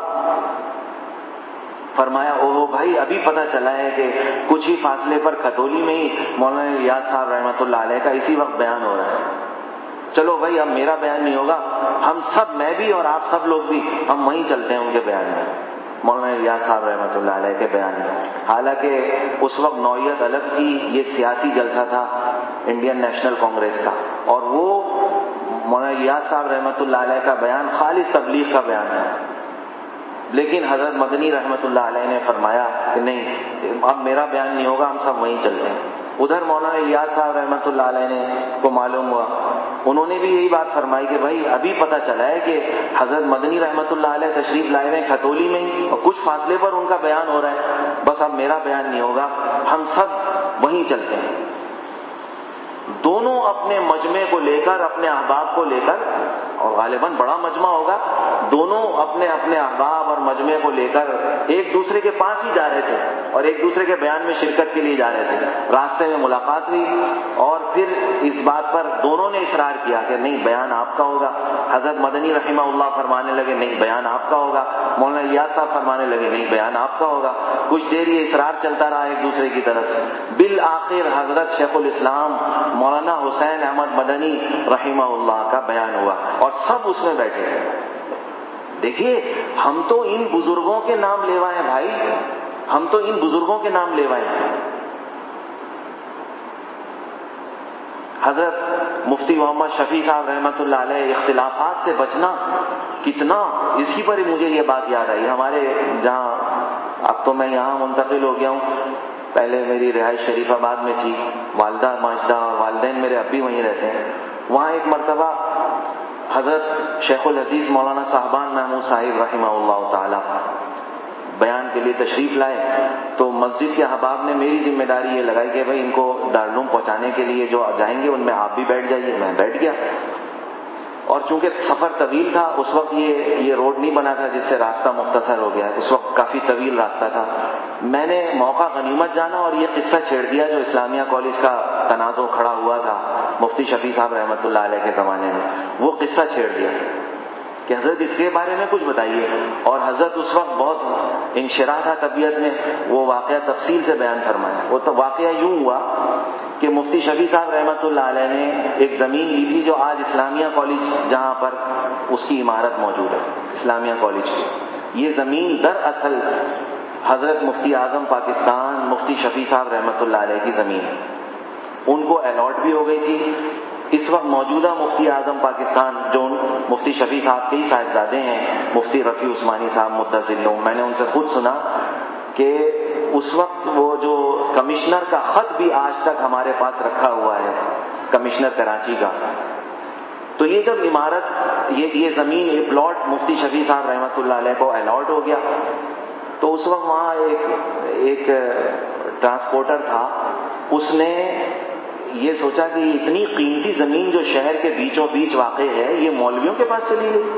فرمایا اوہ بھائی ابھی پتہ چلا ہے کہ کچھ ہی فاصلے پر کھتولی میں ہی مولانا الیاس صاحب رحمۃ اللہ علیہ کا اسی وقت بیان ہو رہا ہے. چلو بھائی اب میرا بیان نہیں ہوگا، ہم سب، میں بھی اور آپ سب لوگ بھی، ہم وہیں چلتے ہیں ان کے بیان میں، مولانا الیاس صاحب رحمۃ اللہ علیہ کے بیان میں. حالانکہ اس وقت نوعیت الگ تھی، یہ سیاسی جلسہ تھا انڈین نیشنل کانگریس کا، اور وہ مولانا الیاس صاحب رحمۃ اللہ علیہ کا بیان خالص تبلیغ کا بیان تھا. لیکن حضرت مدنی رحمۃ اللہ علیہ نے فرمایا کہ نہیں اب میرا بیان نہیں ہوگا، ہم سب وہیں چلتے ہیں. ادھر مولانا الیاس صاحب رحمۃ اللہ علیہ نے کو معلوم ہوا، انہوں نے بھی یہی بات فرمائی کہ بھائی ابھی پتہ چلا ہے کہ حضرت مدنی رحمۃ اللہ علیہ تشریف لائے ہیں کھتولی میں ہی اور کچھ فاصلے پر ان کا بیان ہو رہا ہے، بس اب میرا بیان نہیں ہوگا، ہم سب وہیں چلتے ہیں. دونوں اپنے مجمع کو لے کر، اپنے احباب کو لے کر، اور غالباً بڑا مجمع ہوگا، دونوں اپنے اپنے احباب اور مجمع کو لے کر ایک دوسرے کے پاس ہی جا رہے تھے اور ایک دوسرے کے بیان میں شرکت کے لیے جا رہے تھے. راستے میں ملاقات ہوئی اور پھر اس بات پر دونوں نے اصرار کیا کہ نہیں بیان آپ کا ہوگا. حضرت مدنی رحمہ اللہ فرمانے لگے نہیں بیان آپ کا ہوگا، مولانا الیاس صاحب فرمانے لگے نہیں بیان آپ کا ہوگا. کچھ دیر یہ اصرار چلتا رہا ایک دوسرے کی طرف سے. بالآخر حضرت شیخ الاسلام مولانا حسین احمد مدنی رحمہ اللہ کا بیان ہوا اور سب اس میں بیٹھے. دیکھیے ہم تو ان بزرگوں کے نام لیوائے ہیں بھائی، ہم تو ان بزرگوں کے نام لیوائے ہیں. حضرت مفتی محمد شفیع صاحب رحمۃ اللہ علیہ اختلافات سے بچنا کتنا، اسی پر ہی مجھے یہ بات یاد آئی. ہمارے جہاں، اب تو میں یہاں منتقل ہو گیا ہوں، پہلے میری رہائش شریف آباد میں تھی، والدہ ماجدہ اور والدین میرے اب بھی وہیں رہتے ہیں. وہاں ایک مرتبہ حضرت شیخ الحدیث مولانا صاحبان محمود صاحب رحمہ اللہ تعالی بیان کے لیے تشریف لائے تو مسجد کے احباب نے میری ذمہ داری یہ لگائی کہ بھائی ان کو دارالعلوم پہنچانے کے لیے جو جائیں گے ان میں آپ بھی بیٹھ جائیے. میں بیٹھ گیا اور چونکہ سفر طویل تھا اس وقت یہ یہ روڈ نہیں بنا تھا جس سے راستہ مختصر ہو گیا, اس وقت کافی طویل راستہ تھا. میں نے موقع غنیمت جانا اور یہ قصہ چھیڑ دیا جو اسلامیہ کالج کا تنازع کھڑا ہوا تھا مفتی شفیع صاحب رحمۃ اللہ علیہ کے زمانے میں, وہ قصہ چھیڑ دیا کہ حضرت اس کے بارے میں کچھ بتائیے. اور حضرت اس وقت بہت انشراح تھا طبیعت میں, وہ واقعہ تفصیل سے بیان فرمایا. وہ تو واقعہ یوں ہوا کہ مفتی شفیع صاحب رحمۃ اللہ علیہ نے ایک زمین لی تھی جو آج اسلامیہ کالج جہاں پر اس کی عمارت موجود ہے اسلامیہ کالج کی. یہ زمین دراصل حضرت مفتی اعظم پاکستان مفتی شفیع صاحب رحمۃ اللہ علیہ کی زمین ہے. ان کو الاٹ بھی ہو گئی تھی. اس وقت موجودہ مفتی اعظم پاکستان جو مفتی شفیع صاحب کے ہی صاحبزادے ہیں مفتی رفیع عثمانی صاحب مدثر, میں نے ان سے خود سنا کہ اس وقت وہ جو کمشنر کا خط بھی آج تک ہمارے پاس رکھا ہوا ہے, کمشنر کراچی کا. تو یہ جب عمارت یہ یہ زمین یہ پلاٹ مفتی شفیع صاحب رحمۃ اللہ علیہ کو الاٹ ہو گیا تو اس وقت وہاں ایک ایک ٹرانسپورٹر تھا, اس نے یہ سوچا کہ اتنی قیمتی زمین جو شہر کے بیچوں بیچ واقع ہے یہ مولویوں کے پاس چلی گئی.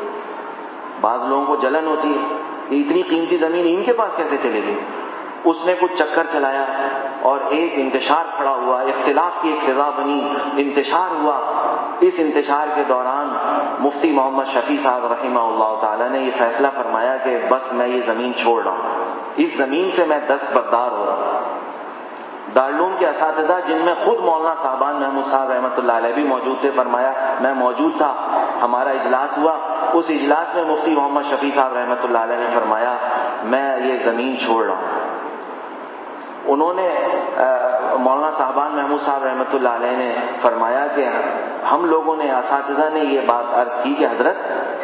بعض لوگوں کو جلن ہوتی ہے کہ اتنی قیمتی زمین ان کے پاس کیسے چلے گی. اس نے کچھ چکر چلایا اور ایک انتشار کھڑا ہوا, اختلاف کی ایک فضا بنی, انتشار ہوا. اس انتشار کے دوران مفتی محمد شفیع صاحب رحمہ اللہ تعالی نے یہ فیصلہ فرمایا کہ بس میں یہ زمین چھوڑ رہا ہوں, اس زمین سے میں دستبردار ہو رہا ہوں. دارالعلوم کے اساتذہ جن میں خود مولانا صاحبان محمود صاحب رحمۃ اللہ علیہ بھی موجود تھے, فرمایا میں موجود تھا, ہمارا اجلاس ہوا, اس اجلاس میں مفتی محمد شفیع صاحب رحمۃ اللہ علیہ نے فرمایا میں یہ زمین چھوڑ رہا ہوں. انہوں نے مولانا صاحبان محمود صاحب رحمۃ اللہ علیہ نے فرمایا کہ ہم لوگوں نے اساتذہ نے یہ بات عرض کی کہ حضرت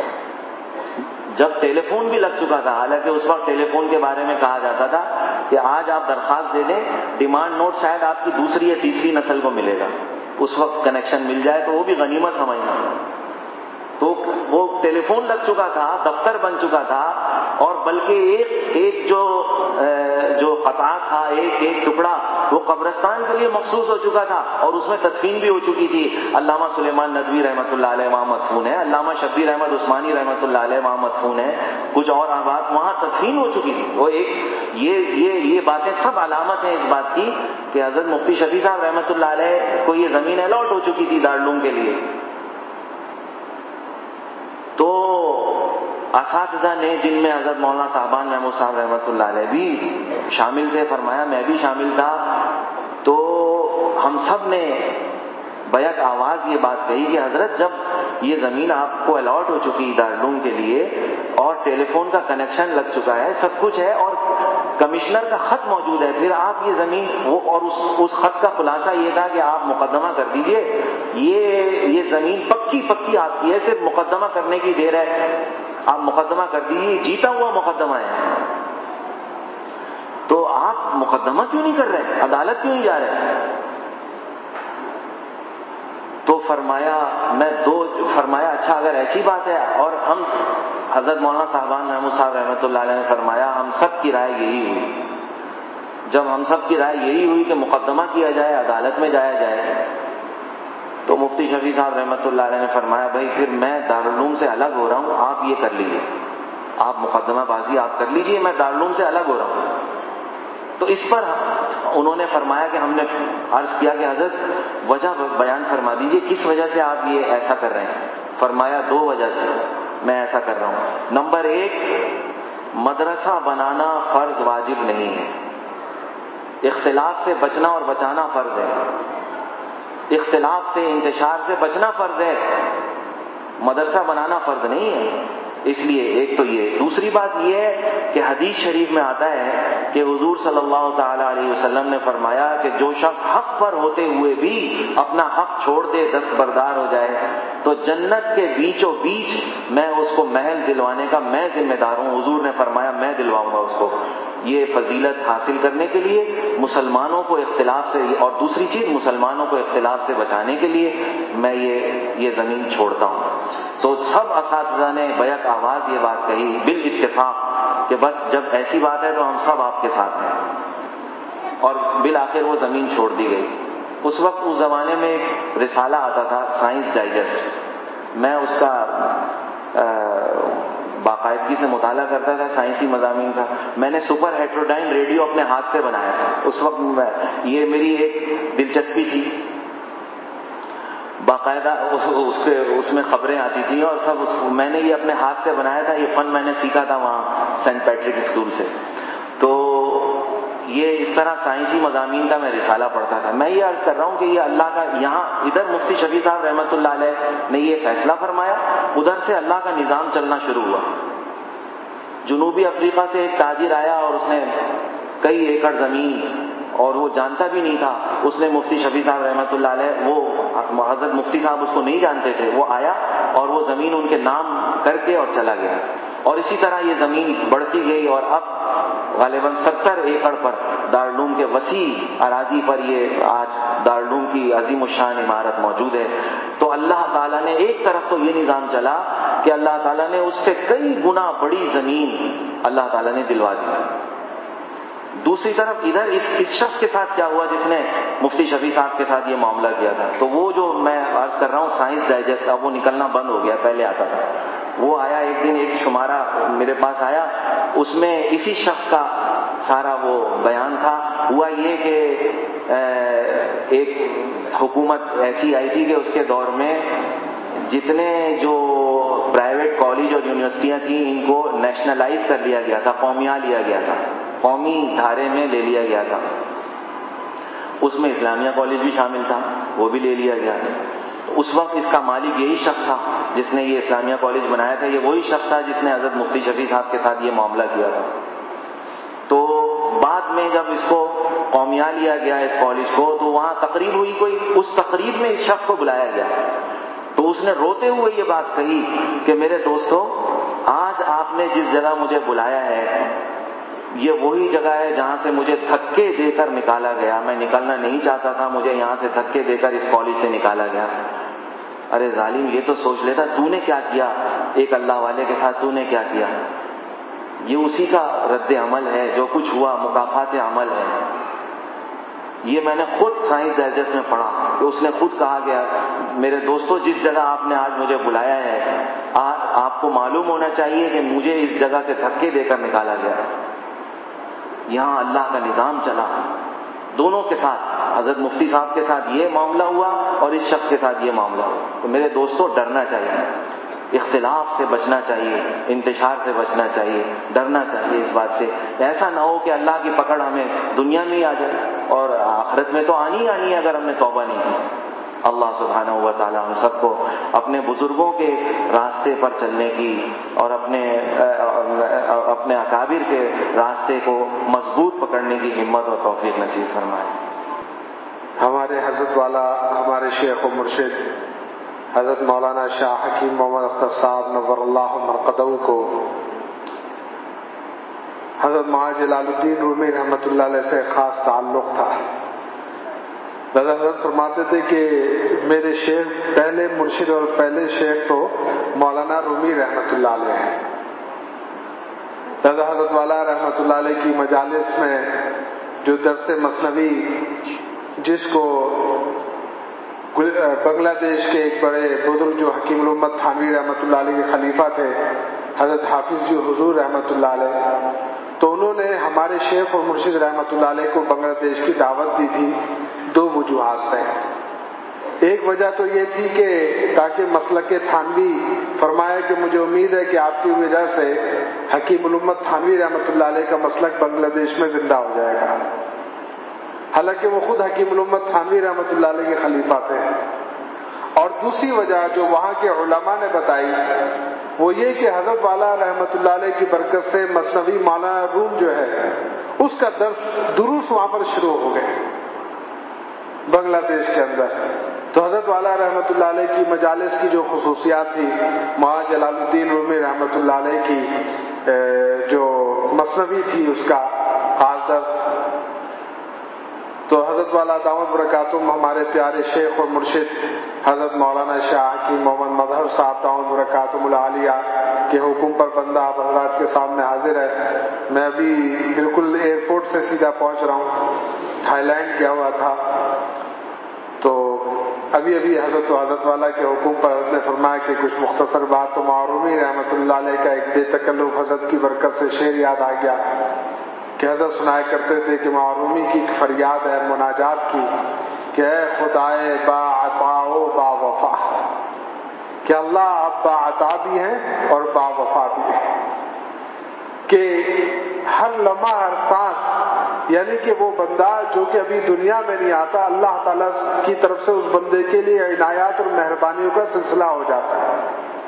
جب ٹیلی فون بھی لگ چکا تھا, حالانکہ اس وقت ٹیلی فون کے بارے میں کہا جاتا تھا کہ آج آپ درخواست دے دیں ڈیمانڈ نوٹ شاید آپ کی دوسری یا تیسری نسل کو ملے گا, اس وقت کنیکشن مل جائے تو وہ بھی غنیمت سمجھنا. تو وہ ٹیلی فون لگ چکا تھا, دفتر بن چکا تھا, اور بلکہ ایک ایک جو جو قطعہ تھا, ایک ایک ٹکڑا وہ قبرستان کے لیے مخصوص ہو چکا تھا اور اس میں تدفین بھی ہو چکی تھی. علامہ سلیمان ندوی رحمۃ اللہ علیہ وہاں مدفون ہے, علامہ شبیر احمد عثمانی رحمۃ اللہ علیہ وہاں مدفون ہے, کچھ اور احباب وہاں تدفین ہو چکی تھی. وہ ایک یہ یہ یہ باتیں سب علامت ہیں اس بات کی کہ حضرت مفتی شفیع صاحب رحمۃ اللہ علیہ کو یہ زمین الاٹ ہو چکی تھی دارالعلوم کے لیے. تو اساتذہ نے جن میں حضرت مولانا صاحبان محمود صاحب رحمۃ اللہ علیہ بھی شامل تھے, فرمایا میں بھی شامل تھا, تو ہم سب نے بیک آواز یہ بات کہی کہ حضرت جب یہ زمین آپ کو الاٹ ہو چکی دارالعلوم کے لیے اور ٹیلی فون کا کنیکشن لگ چکا ہے, سب کچھ ہے, اور کمشنر کا خط موجود ہے, پھر آپ یہ زمین وہ اور اس اس خط کا خلاصہ یہ تھا کہ آپ مقدمہ کر دیجئے, یہ یہ زمین پکی پکی آپ کی ہے, صرف مقدمہ کرنے کی دیر ہے, آپ مقدمہ کر دیجیے, جیتا ہوا مقدمہ ہے. تو آپ مقدمہ کیوں نہیں کر رہے, عدالت کیوں نہیں جا رہے؟ تو فرمایا میں دو فرمایا اچھا اگر ایسی بات ہے, اور ہم حضرت مولانا صاحبان محمود صاحب رحمۃ اللہ علیہ نے فرمایا ہم سب کی رائے یہی ہوئی, جب ہم سب کی رائے یہی ہوئی کہ مقدمہ کیا جائے, عدالت میں جایا جائے, تو مفتی شفیع صاحب رحمۃ اللہ علیہ نے فرمایا بھائی پھر میں دارالعلوم سے الگ ہو رہا ہوں, آپ یہ کر لیجیے, آپ مقدمہ بازی آپ کر لیجیے, میں دارالعلوم سے الگ ہو رہا ہوں. تو اس پر انہوں نے فرمایا کہ ہم نے عرض کیا کہ حضرت وجہ بیان فرما دیجئے کس وجہ سے آپ یہ ایسا کر رہے ہیں. فرمایا دو وجہ سے میں ایسا کر رہا ہوں. نمبر ایک, مدرسہ بنانا فرض واجب نہیں ہے, اختلاف سے بچنا اور بچانا فرض ہے, اختلاف سے انتشار سے بچنا فرض ہے, مدرسہ بنانا فرض نہیں ہے. اس لیے ایک تو یہ. دوسری بات یہ ہے کہ حدیث شریف میں آتا ہے کہ حضور صلی اللہ تعالی علیہ وسلم نے فرمایا کہ جو شخص حق پر ہوتے ہوئے بھی اپنا حق چھوڑ دے, دستبردار ہو جائے, تو جنت کے بیچوں بیچ میں اس کو محل دلوانے کا میں ذمہ دار ہوں. حضور نے فرمایا میں دلواؤں گا اس کو. یہ فضیلت حاصل کرنے کے لیے مسلمانوں کو اختلاف سے, اور دوسری چیز مسلمانوں کو اختلاف سے بچانے کے لیے میں یہ یہ زمین چھوڑتا ہوں. تو سب اساتذہ نے بیک آواز یہ بات کہی بال اتفاق کہ بس جب ایسی بات ہے تو ہم سب آپ کے ساتھ ہیں، اور بالآخر وہ زمین چھوڑ دی گئی۔ اس وقت اس زمانے میں ایک رسالہ آتا تھا سائنس ڈائجسٹ، میں اس کا باقاعدگی سے مطالعہ کرتا تھا سائنسی مضامین کا۔ میں نے سپر ہیٹروڈائن ریڈیو اپنے ہاتھ سے بنایا تھا اس وقت، یہ میری ایک دلچسپی تھی، باقاعدہ اس کے اس میں خبریں آتی تھیں اور سب اس میں نے یہ اپنے ہاتھ سے بنایا تھا، یہ فن میں نے سیکھا تھا وہاں سینٹ پیٹرک اسکول سے۔ تو یہ اس طرح سائنسی مضامین کا میں رسالہ پڑھتا تھا۔ میں یہ عرض کر رہا ہوں کہ یہ اللہ کا، یہاں ادھر مفتی شفیع صاحب رحمۃ اللہ علیہ نے یہ فیصلہ فرمایا، ادھر سے اللہ کا نظام چلنا شروع ہوا۔ جنوبی افریقہ سے ایک تاجر آیا اور اس نے کئی ایکڑ زمین، اور وہ جانتا بھی نہیں تھا، اس نے مفتی شفیع صاحب رحمۃ اللہ علیہ، وہ حضرت مفتی صاحب اس کو نہیں جانتے تھے، وہ آیا اور وہ زمین ان کے نام کر کے اور چلا گیا، اور اسی طرح یہ زمین بڑھتی گئی، اور اب غالباً ستر ایکڑ پر دارالعلوم کے وسیع اراضی پر یہ آج دارالعلوم کی عظیم الشان عمارت موجود ہے۔ تو اللہ تعالیٰ نے ایک طرف تو یہ نظام چلا کہ اللہ تعالیٰ نے اس سے کئی گنا بڑی زمین اللہ تعالیٰ نے دلوا دی۔ دوسری طرف ادھر اس اس شخص کے ساتھ کیا ہوا جس نے مفتی شفیع صاحب کے ساتھ یہ معاملہ کیا تھا؟ تو وہ جو میں عرض کر رہا ہوں سائنس ڈائجسٹ، اب وہ نکلنا بند ہو گیا، پہلے آتا تھا۔ وہ آیا ایک دن، ایک شمارہ میرے پاس آیا، اس میں اسی شخص کا سارا وہ بیان تھا۔ ہوا یہ کہ ایک حکومت ایسی آئی تھی کہ اس کے دور میں جتنے جو پرائیویٹ کالج اور یونیورسٹیاں تھیں ان کو نیشنلائز کر لیا گیا تھا، قومیہ لیا گیا تھا، قومی دھارے میں لے لیا گیا تھا۔ اس میں اسلامیہ کالج بھی شامل تھا، وہ بھی لے لیا گیا۔ اس وقت اس کا مالک یہی شخص تھا جس نے یہ اسلامیہ کالج بنایا تھا، یہ وہی شخص تھا جس نے حضرت مفتی شفیع صاحب کے ساتھ یہ معاملہ کیا تھا۔ تو بعد میں جب اس کو قومیہ لیا گیا اس کالج کو، تو وہاں تقریب ہوئی کوئی، اس تقریب میں اس شخص کو بلایا گیا، تو اس نے روتے ہوئے یہ بات کہی کہ میرے دوستو، آج آپ نے جس جگہ مجھے بلایا ہے یہ وہی جگہ ہے جہاں سے مجھے دھکے دے کر نکالا گیا، میں نکلنا نہیں چاہتا تھا، مجھے یہاں سے دھکے دے کر اس کالج سے نکالا گیا۔ ارے ظالم، یہ تو سوچ لیتا تو نے کیا کیا، ایک اللہ والے کے ساتھ تو نے کیا کیا۔ یہ اسی کا رد عمل ہے، جو کچھ ہوا مکافات عمل ہے۔ یہ میں نے خود سائنس ڈائجسٹ میں پڑھا کہ اس نے خود کہا گیا، میرے دوستو جس جگہ آپ نے آج مجھے بلایا ہے، آپ کو معلوم ہونا چاہیے کہ مجھے اس جگہ سے دھکے دے کر نکالا گیا۔ یہاں اللہ کا نظام چلا دونوں کے ساتھ، حضرت مفتی صاحب کے ساتھ یہ معاملہ ہوا اور اس شخص کے ساتھ یہ معاملہ ہوا۔ تو میرے دوستو ڈرنا چاہیے، اختلاف سے بچنا چاہیے، انتشار سے بچنا چاہیے، ڈرنا چاہیے اس بات سے، ایسا نہ ہو کہ اللہ کی پکڑ ہمیں دنیا میں ہی آ جائے اور آخرت میں تو آنی ہی آنی ہے اگر ہم نے توبہ نہیں کی۔ اللہ سبحانہ و تعالی ہم سب کو اپنے بزرگوں کے راستے پر چلنے کی اور اپنے اپنے اکابر کے راستے کو مضبوط پکڑنے کی ہمت اور توفیق نصیب فرمائے۔ ہمارے حضرت والا، ہمارے شیخ و مرشد حضرت مولانا شاہ حکیم محمد اختر صاحب نور اللہ مرقدہ کو حضرت مولانا جلال الدین رومی رحمۃ اللہ علیہ سے خاص تعلق تھا۔ حضرت فرماتے تھے کہ میرے شیخ پہلے مرشد اور پہلے شیخ تو مولانا رومی رحمۃ اللہ علیہ ہیں۔ حضرت والا رحمۃ اللہ علیہ کی مجالس میں جو درس مثنوی، جس کو بنگلہ دیش کے ایک بڑے بزرگ جو حکیم الامت تھانوی رحمۃ اللہ علیہ کے خلیفہ تھے، حضرت حافظ جی حضور رحمۃ اللہ علیہ، تو انہوں نے ہمارے شیخ اور مرشد رحمۃ اللہ علیہ کو بنگلہ دیش کی دعوت دی تھی دو وجوہات سے۔ ایک وجہ تو یہ تھی کہ تاکہ مسلک تھانوی فرمایا کہ مجھے امید ہے کہ آپ کی وجہ سے حکیم الامت تھانوی رحمۃ اللہ علیہ کا مسلک بنگلہ دیش میں زندہ ہو جائے گا، حالانکہ وہ خود حکیم الامت تھانوی رحمۃ اللہ علیہ کے خلیفہ تھے۔ اور دوسری وجہ جو وہاں کے علماء نے بتائی وہ یہ کہ حضرت والا رحمۃ اللہ علیہ کی برکت سے مثنوی مولانا روم جو ہے اس کا درس دروس وہاں پر شروع ہو گئے بنگلہ دیش کے اندر۔ تو حضرت والا رحمۃ اللہ علیہ کی مجالس کی جو خصوصیات تھی، مولانا جلال الدین رومی رحمۃ اللہ علیہ کی جو مثنوی تھی اس کا خاص درس، تو حضرت والا دامت برکاتہم ہمارے پیارے شیخ اور مرشد حضرت مولانا شاہ حکیم محمد مظہر صاحب دامت برکاتہم العالیہ کے حکم پر بندہ آپ حضرات کے سامنے حاضر ہے. میں ابھی بالکل ایئرپورٹ سے سیدھا پہنچ رہا ہوں، تھائی لینڈ گیا ہوا تھا. تو ابھی ابھی حضرت و حضرت والا کے حکم پر حضرت نے فرمایا کہ کچھ مختصر بات. تو معرومی رحمۃ اللہ علیہ کا ایک بے تکلف حضرت کی برکت سے شعر یاد آ گیا کہ حضرت سنایا کرتے تھے کہ معرومی کی فریاد ہے مناجات کی کہ اے خدائے با عطا و با وفا، کہ اللہ آپ با عطا بھی ہیں اور با وفا بھی ہیں، کہ ہر لمحہ ہر سانس، یعنی کہ وہ بندہ جو کہ ابھی دنیا میں نہیں آتا، اللہ تعالیٰ کی طرف سے اس بندے کے لیے عنایات اور مہربانیوں کا سلسلہ ہو جاتا ہے.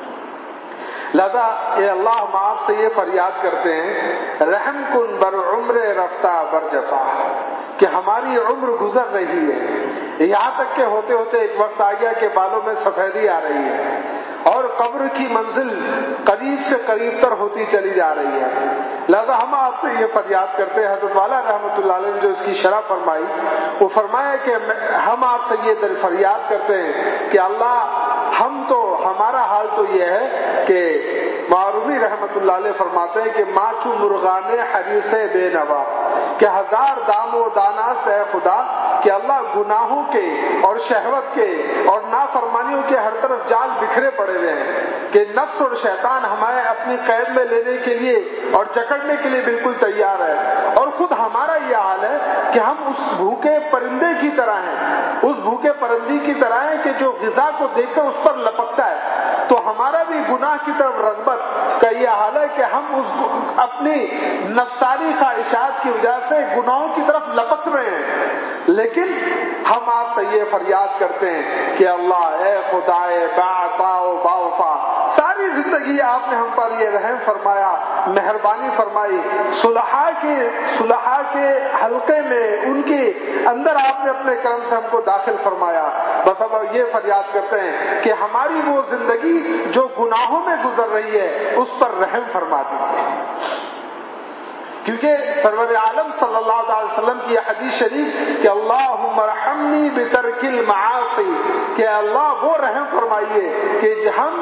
لہذا اے اللہ ہم آپ سے یہ فریاد کرتے ہیں رحم کن بر عمر رفتہ بر جفا، کہ ہماری عمر گزر رہی ہے، یہاں تک کہ ہوتے ہوتے ایک وقت آ گیا کہ بالوں میں سفیدی آ رہی ہے اور قبر کی منزل قریب سے قریب تر ہوتی چلی جا رہی ہے. لہذا ہم آپ سے یہ فریاد کرتے ہیں، حضرت والا رحمۃ اللہ علیہ نے جو اس کی شرح فرمائی وہ فرمایا کہ ہم آپ سے یہ فریاد کرتے ہیں کہ اللہ ہم تو ہمارا حال تو یہ ہے کہ معرومی رحمۃ اللہ علیہ فرماتے ہیں کہ ماچو مرغانے حریص بے نوا، کہ ہزار دام و دانا سے اے خدا کہ اللہ گناہوں کے اور شہوت کے اور نافرمانیوں کے ہر طرف جال بکھرے پڑے ہوئے ہیں کہ نفس اور شیطان ہمیں اپنی قید میں لینے کے لیے اور جکڑنے کے لیے بالکل تیار ہے، اور خود ہمارا یہ حال ہے کہ ہم اس بھوکے پرندے کی طرح ہیں، اس بھوکے پرندے کی طرح ہیں کہ جو غذا کو دیکھ کر اس پر لپکتا ہے. تو ہمارا بھی گناہ کی طرف رغبت کا یہ حال ہے کہ ہم اس اپنی نفسانی خواہشات کی وجہ سے گناہوں کی طرف لپک رہے ہیں. لیکن ہم آپ سے یہ فریاد کرتے ہیں کہ اللہ اے خدائے با عطا و با وفا، ساری زندگی آپ نے ہم پر یہ رحم فرمایا، مہربانی فرمائی، صلحاء کے صلحاء کے حلقے میں ان کے اندر آپ نے اپنے کرم سے ہم کو داخل فرمایا. بس اب یہ فریاد کرتے ہیں کہ ہماری وہ زندگی جو گناہوں میں گزر رہی ہے اس پر رحم فرما دیجیے، کیونکہ سرور عالم صلی اللہ علیہ وسلم کی حدیث شریف کہ اللہم ارحمنی بترک المعاصی، کہ اللہ وہ رحم فرمائیے کہ ہم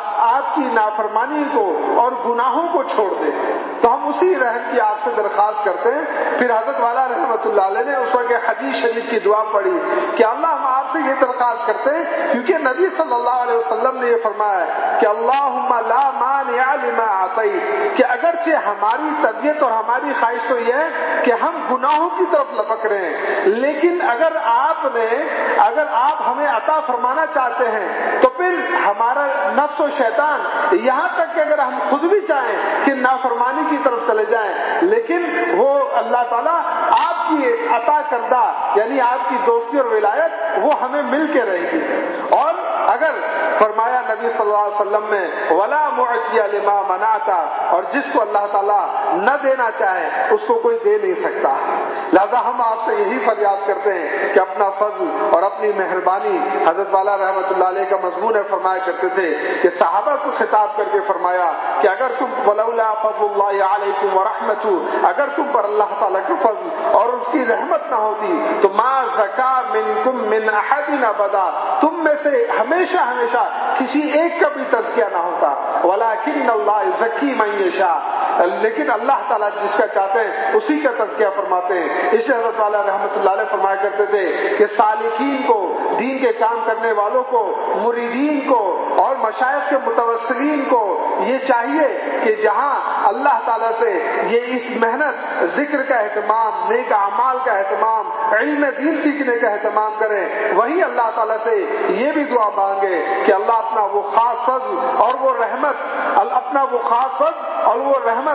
آپ کی نافرمانی کو اور گناہوں کو چھوڑ دیں. تو ہم اسی رحم کی آپ سے درخواست کرتے ہیں. پھر حضرت والا رحمۃ اللہ علیہ نے اس وقت حدیث شریف کی دعا پڑھی کہ اللہ ہم آپ سے یہ درخواست کرتے ہیں، کیونکہ نبی صلی اللہ علیہ وسلم نے یہ فرمایا ہے کہ اللہم لا مانع لما اعطیت، کہ اگرچہ ہماری طبیعت اور ہماری خواہش تو یہ ہے کہ ہم گناہوں کی طرف لپک رہے ہیں، لیکن اگر آپ نے اگر آپ ہمیں عطا فرمانا چاہتے ہیں تو پھر ہمارا نفس و شیطان یہاں تک کہ اگر ہم خود بھی چاہیں کہ نافرمانی کی طرف چلے جائیں، لیکن وہ اللہ تعالیٰ آپ کی عطا کردہ یعنی آپ کی دوستی اور ولایت وہ ہمیں مل کے رہے گی. اور اگر فرمایا نبی صلی اللہ علیہ وسلم نے ولا معطی لما منعت، اور جس کو اللہ تعالیٰ نہ دینا چاہے اس کو کوئی دے نہیں سکتا. لہذا ہم آپ سے یہی فریاد کرتے ہیں کہ اپنا فضل اور اپنی مہربانی، حضرت والا رحمۃ اللہ علیہ کا مضمون ہے، فرمایا کرتے تھے کہ صحابہ کو خطاب کر کے فرمایا کہ اگر تم ولولا فضل اللہ علیکم ورحمتہ، اگر تم پر اللہ تعالیٰ کا فضل اور اس کی رحمت نہ ہوتی تو ما زکا منکم من احد ابدا، تم میں سے ہمیشہ ہمیشہ کسی ایک کا بھی تزکیہ نہ ہوتا. ولکن اللہ یزکی من یشاء، لیکن اللہ تعالیٰ جس کا چاہتے ہیں اسی کا تزکیہ فرماتے ہیں. اس سے حضرت والا رحمۃ اللہ علیہ فرمایا کرتے تھے کہ سالکین کو، دین کے کام کرنے والوں کو، مریدین کو اور مشائخ کے متوسلین کو یہ چاہیے کہ جہاں اللہ تعالیٰ سے یہ اس محنت، ذکر کا اہتمام، نیک اعمال کا اہتمام، علم دین سیکھنے کا اہتمام کریں، وہیں اللہ تعالیٰ سے یہ بھی دعا مانگے کہ اللہ اپنا وہ خاص فضل اور وہ رحمت اپنا وہ خاص فضل اور وہ رحمت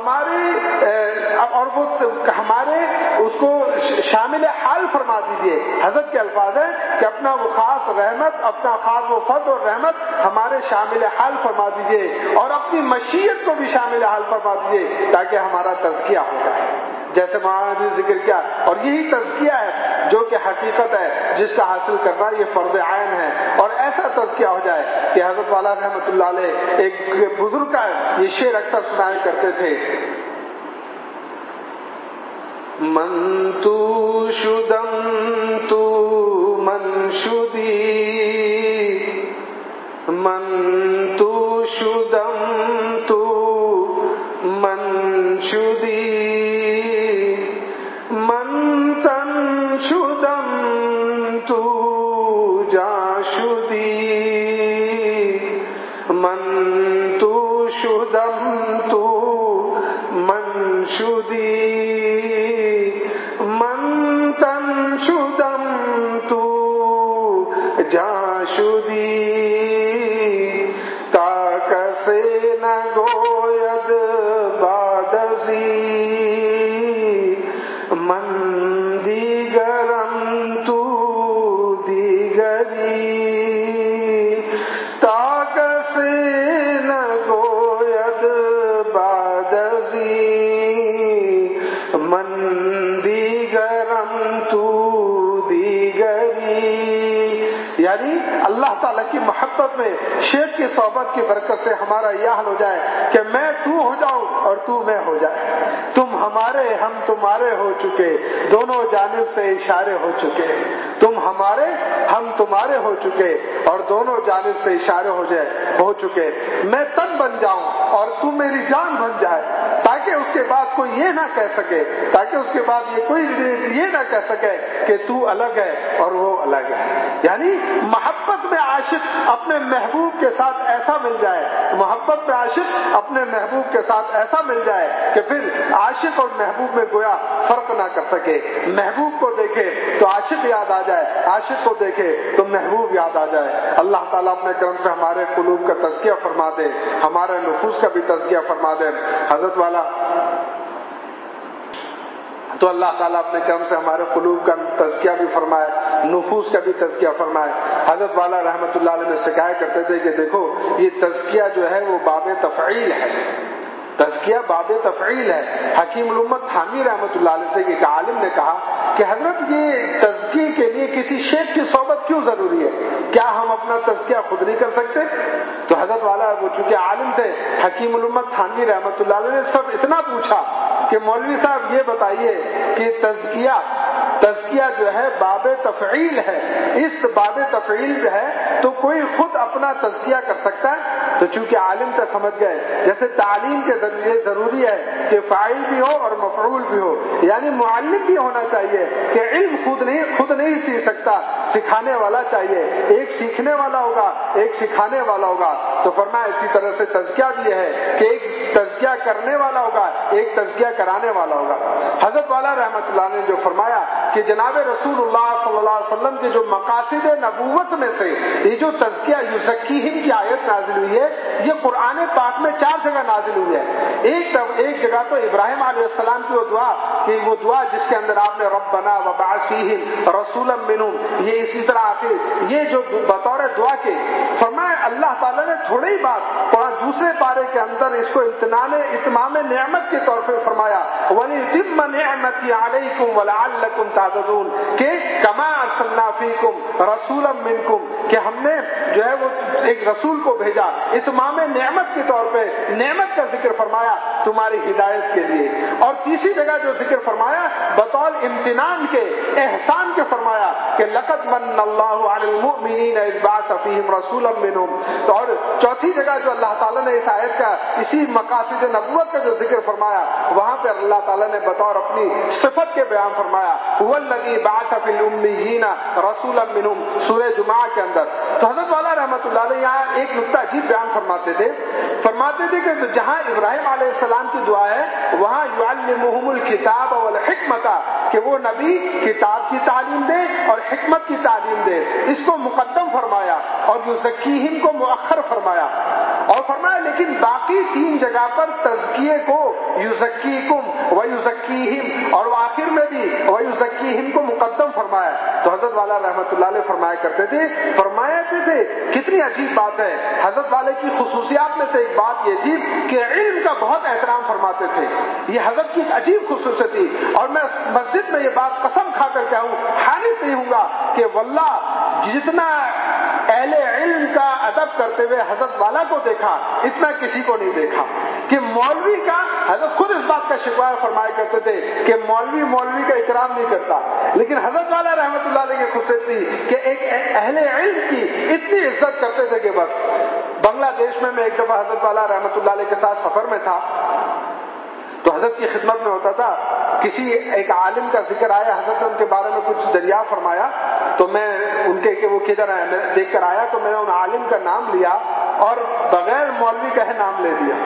ہماری اور وہ ہمارے اس کو شامل حال فرما دیجئے. حضرت کے الفاظ ہیں کہ اپنا وہ خاص رحمت، اپنا خاص وہ فضل اور رحمت ہمارے شامل حال فرما دیجئے، اور اپنی مشیت کو بھی شامل حال فرما دیجئے تاکہ ہمارا تزکیہ ہو جائے، جیسے مولانا نے ذکر کیا. اور یہی تزکیہ ہے جو کہ حقیقت ہے جس کا حاصل کرنا یہ فرض عین ہے. اور ایسا تزکیہ ہو جائے کہ حضرت والا رحمۃ اللہ علیہ ایک بزرگ کا یہ شعر اکثر سنایا کرتے تھے، منتوشدم تو منشدی منتوشدم تو منشدی منتنشدم تو جاشدی منتوشدم تو منشدی منتنشدم تو جاشدی تا کسے نہ گوید بادزی من دیگرم تو دیگری تا کسے نہ گوید بادزی من دیگرم تو دیگری. یعنی اللہ تعالیٰ کی محبت میں شیخ کی صحبت کی برکت سے ہمارا یہ حال ہو جائے کہ میں تو ہو جاؤں اور تو میں ہو جائے. تم ہمارے ہم تمہارے ہو چکے, دونوں جانب سے اشارے ہو چکے. تم ہمارے ہم تمہارے ہو چکے اور دونوں جانب سے اشارے ہو جائے ہو چکے. میں تن بن جاؤں اور تو میری جان بن جائے, تاکہ اس کے بعد کوئی یہ نہ کہہ سکے تاکہ اس کے بعد یہ کوئی یہ نہ کہہ سکے کہ تو الگ ہے اور وہ الگ ہے. یعنی محبت میں عاشق اپنے محبوب کے ساتھ ایسا مل جائے, محبت میں عاشق اپنے محبوب کے ساتھ ایسا مل جائے کہ پھر عاشق اور محبوب میں گویا فرق نہ کر سکے. محبوب کو دیکھے تو عاشق یاد آ جائے, عاشق کو دیکھے تو محبوب یاد آ جائے. اللہ تعالیٰ اپنے کرم سے ہمارے قلوب کا تزکیہ فرما دے, ہمارے نفوس کا بھی تزکیہ فرما دے. حضرت والا تو اللہ تعالیٰ اپنے کرم سے ہمارے قلوب کا تزکیہ بھی فرمائے, نفوس کا بھی تزکیہ فرمائے. حضرت والا رحمۃ اللہ علیہ نے سکھایا کرتے تھے کہ دیکھو یہ تزکیہ جو ہے وہ باب تفعیل ہے, تزکیہ باب تفعیل ہے. حکیم الامت تھانوی رحمۃ اللہ علیہ سے ایک عالم نے کہا کہ حضرت یہ تزکیے کے لیے کسی شیخ کی صحبت کیوں ضروری ہے, کیا ہم اپنا تزکیہ خود نہیں کر سکتے؟ تو حضرت والا وہ چونکہ عالم تھے حکیم الامت تھانوی رحمۃ اللہ علیہ نے سب اتنا پوچھا کہ مولوی صاحب یہ بتائیے کہ تزکیہ تزکیہ جو ہے باب تفعیل ہے, اس باب تفعیل جو ہے تو کوئی خود اپنا تزکیہ کر سکتا ہے؟ تو چونکہ عالم کا سمجھ گئے جیسے تعلیم کے ذریعے ضروری ہے کہ فاعل بھی ہو اور مفعول بھی ہو, یعنی معلم بھی ہونا چاہیے کہ علم خود نہیں خود نہیں سیکھ سکتا, سکھانے والا چاہیے. ایک سیکھنے والا ہوگا ایک سکھانے والا ہوگا. تو فرمایا اسی طرح سے تزکیہ بھی ہے کہ ایک تزکیہ کرنے والا ہوگا ایک تزکیہ کرانے والا ہوگا. حضرت والا رحمۃ اللہ نے جو فرمایا کہ جناب رسول اللہ صلی اللہ علیہ وسلم کے جو مقاصد نبوت میں سے یہ جو تزکیہ یزکیہم کی آیت نازل ہوئی ہے یہ قرآن پاک میں چار جگہ نازل ہوئی ہے. ایک ایک جگہ تو ابراہیم علیہ السلام کی وہ دعا کہ وہ دعا جس کے اندر آپ نے ربنا وبعث فیہم رسولا منہم, یہ اسی طرح آخر یہ جو بطور دعا کے فرمایا اللہ تعالیٰ نے تھوڑے ہی بات قرآن دوسرے پارے کے اندر اس کو امتنان اتمام نعمت کے طور پر فرمایا وَلِيُتِمَّ نِعْمَتِي عَلَيْكُمْ وَلَعَلَّكُمْ تَهْتَدُونَ کہ کما ارسلنا فیکم رسولا منکم کہ ہم نے جو ہے وہ ایک رسول کو بھیجا اتمام نعمت کے طور پہ, نعمت کا ذکر فرمایا تمہاری ہدایت کے لیے. اور تیسری جگہ جو ذکر فرمایا بطور امتنان کے احسان کے فرمایا کہ لقد من اللہ علی المؤمنین اذ بعث فیہم رسولا منہم. اور چوتھی جگہ جو اللہ تعالیٰ نے اس آیت کا اسی مقاصد نبوت کا جو ذکر فرمایا وہاں پہ اللہ تعالیٰ نے بطور اپنی صفت کے بیان فرمایا هو الذی بعث فی الامیین رسولا منہم سورہ جمعہ کے اندر. تو حضرت والا رحمۃ اللہ علیہ یہاں ایک نکتہ عجیب بیان فرماتے تھے فرماتے تھے کہ جہاں ابراہیم علیہ السلام کی دعا ہے وہاں یعلمہم الکتاب والحکمت کہ وہ نبی کتاب کی تعلیم دے اور حکمت کی تعلیم دے, اس کو مقدم فرمایا اور یزکیہم کو مؤخر فرمایا. اور فرمایا لیکن باقی تین جگہ پر تزکیے کو یزکیکم ویزکیہم اور آخر میں بھی ویزکیہم کو مقدم فرمایا. تو حضرت والا رحمۃ اللہ علیہ فرمایا کرتے تھے فرمایا تھے کتنی عجیب بات ہے. حضرت والے کی خصوصیات میں سے ایک بات یہ تھی کہ علم کا بہت احترام فرماتے تھے, یہ حضرت کی ایک عجیب خصوصیت تھی. اور میں مسجد میں یہ بات قسم کھا کر کہوں حالف نہیں ہوں گا کہ واللہ جتنا اہل علم کا کا ادب کرتے ہوئے حضرت والا کو دیکھا، اتنا کسی کو نہیں دیکھا کہ مولوی کا حضرت خود اس بات کا شکوہ فرمایا کرتے تھے کہ مولوی مولوی کا اکرام نہیں کرتا، لیکن حضرت والا رحمۃ اللہ علیہ کی خصوصیت تھی کہ ایک اہل علم کی اتنی عزت کرتے تھے کہ بس۔ بنگلہ دیش میں میں ایک دفعہ حضرت والا رحمۃ اللہ علیہ کے ساتھ سفر میں تھا، تو حضرت کی خدمت میں ہوتا تھا، کسی ایک عالم کا ذکر آیا، حضرت نے ان کے بارے میں کچھ دریا فرمایا، تو میں ان کے کہ وہ کدھر آئے میں دیکھ کر آیا، تو میں نے ان عالم کا نام لیا اور بغیر مولوی کہے نام لے دیا۔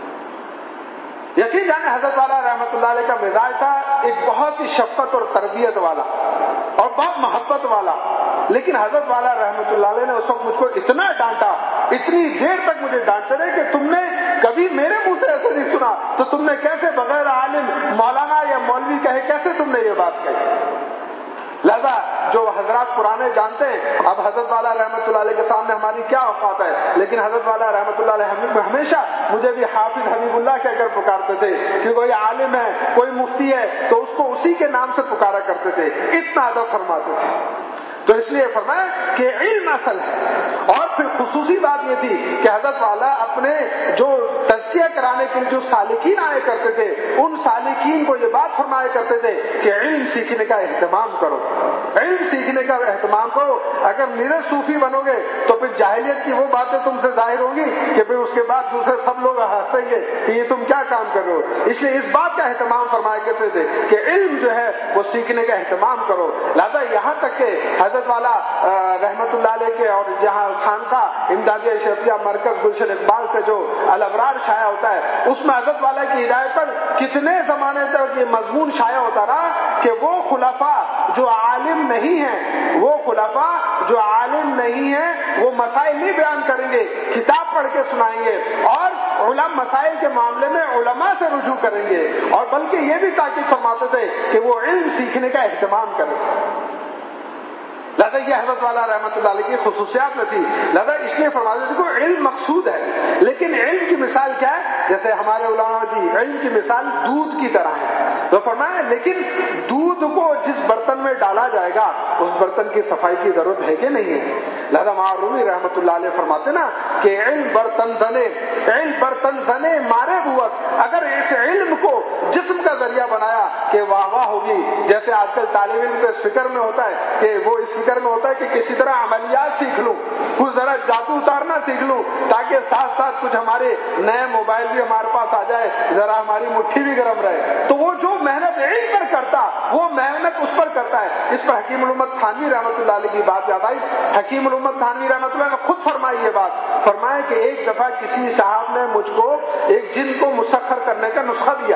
یقین جانے حضرت والا رحمۃ اللہ علیہ کا مزاج تھا ایک بہت ہی شفقت اور تربیت والا اور بہت محبت والا، لیکن حضرت والا رحمۃ اللہ علیہ نے اس وقت مجھ کو اتنا ڈانٹا، اتنی دیر تک مجھے ڈانٹتے رہے کہ تم نے کبھی میرے منہ سے ایسے نہیں سنا، تو تم نے کیسے بغیر عالم مولانا یا مولوی کہے کیسے تم نے یہ بات کہی؟ لہذا جو حضرات پرانے جانتے ہیں اب حضرت والا رحمۃ اللہ علیہ کے سامنے ہماری کیا اوقات ہے، لیکن حضرت والا رحمۃ اللہ علیہ ہمیشہ مجھے بھی حافظ حبیب اللہ کہہ کر پکارتے تھے کہ کوئی عالم ہے، کوئی مفتی ہے تو اس کو اسی کے نام سے پکارا کرتے تھے، اتنا ادب فرماتے تھے۔ تو اس لیے فرمایا کہ علم اصل ہے۔ اور پھر خصوصی بات یہ تھی کہ حضرت والا اپنے جو تزکیہ کرانے کے لیے جو سالکین آئے کرتے تھے ان سالکین کو یہ بات فرمایا کرتے تھے کہ علم سیکھنے کا اہتمام کرو، علم سیکھنے کا اہتمام کرو، اگر میرے صوفی بنو گے تو پھر جاہلیت کی وہ باتیں تم سے ظاہر ہوں گی کہ پھر اس کے بعد دوسرے سب لوگ ہنسیں گے کہ یہ تم کیا کام کر رہے ہو، اس لیے اس بات کا اہتمام فرمایا کرتے تھے کہ علم جو ہے وہ سیکھنے کا اہتمام کرو۔ لہذا یہاں تک کہ حضرت والا رحمت اللہ علیہ کے اور جہاں خانقاہ امدادیہ اشرفیہ مرکز گلشن اقبال سے جو الابرار شائع ہوتا ہے اس میں حضرت والا کی ہدایت پر کتنے زمانے تک یہ مضمون شائع ہوتا رہا کہ وہ خلفاء جو عالم نہیں ہیں، وہ خلفاء جو عالم نہیں ہیں وہ مسائل نہیں بیان کریں گے، کتاب پڑھ کے سنائیں گے اور علم مسائل کے معاملے میں علماء سے رجوع کریں گے، اور بلکہ یہ بھی تاکید فرماتے تھے کہ وہ علم سیکھنے کا اہتمام کریں۔ لہذا یہ حضرت والا رحمۃ اللہ علیہ کی خصوصیات میں تھی، لہذا اس لیے فرماتے تھے کہ علم مقصود ہے، لیکن علم کی مثال کیا ہے؟ جیسے ہمارے علماء کی علم کی مثال دودھ کی طرح ہے، تو فرمایا لیکن دودھ کو جس برتن میں ڈالا جائے گا اس برتن کی صفائی کی ضرورت ہے کہ نہیں ہے؟ لہذا معرومی رحمۃ اللہ علیہ فرماتے نا کہ علم برتن زنے، علم برتن زنے مارے بوت، اگر اس علم کو جسم کا ذریعہ بنایا کہ واہ واہ ہوگی، جیسے آج کل طالب علم کو اس فکر میں ہوتا ہے کہ وہ اس فکر میں ہوتا ہے کہ کسی طرح عملیات سیکھ لوں، کچھ ذرا جادو اتارنا سیکھ لوں تاکہ ساتھ ساتھ کچھ ہمارے نئے موبائل بھی ہمارے پاس آ جائے، ذرا ہماری مٹھی بھی گرم رہے، تو وہ جو محنت علم پر کرتا وہ محنت اس پر کرتا ہے۔ اس پر حکیم الامت تھانوی رحمۃ اللہ علیہ کی بات یاد آئی۔ حکیم الامت تھانوی رحمۃ اللہ نے خود فرمائی یہ بات، فرمایا کہ ایک دفعہ کسی صاحب نے مجھ کو ایک جن کو مسخر کرنے کا نسخہ دیا،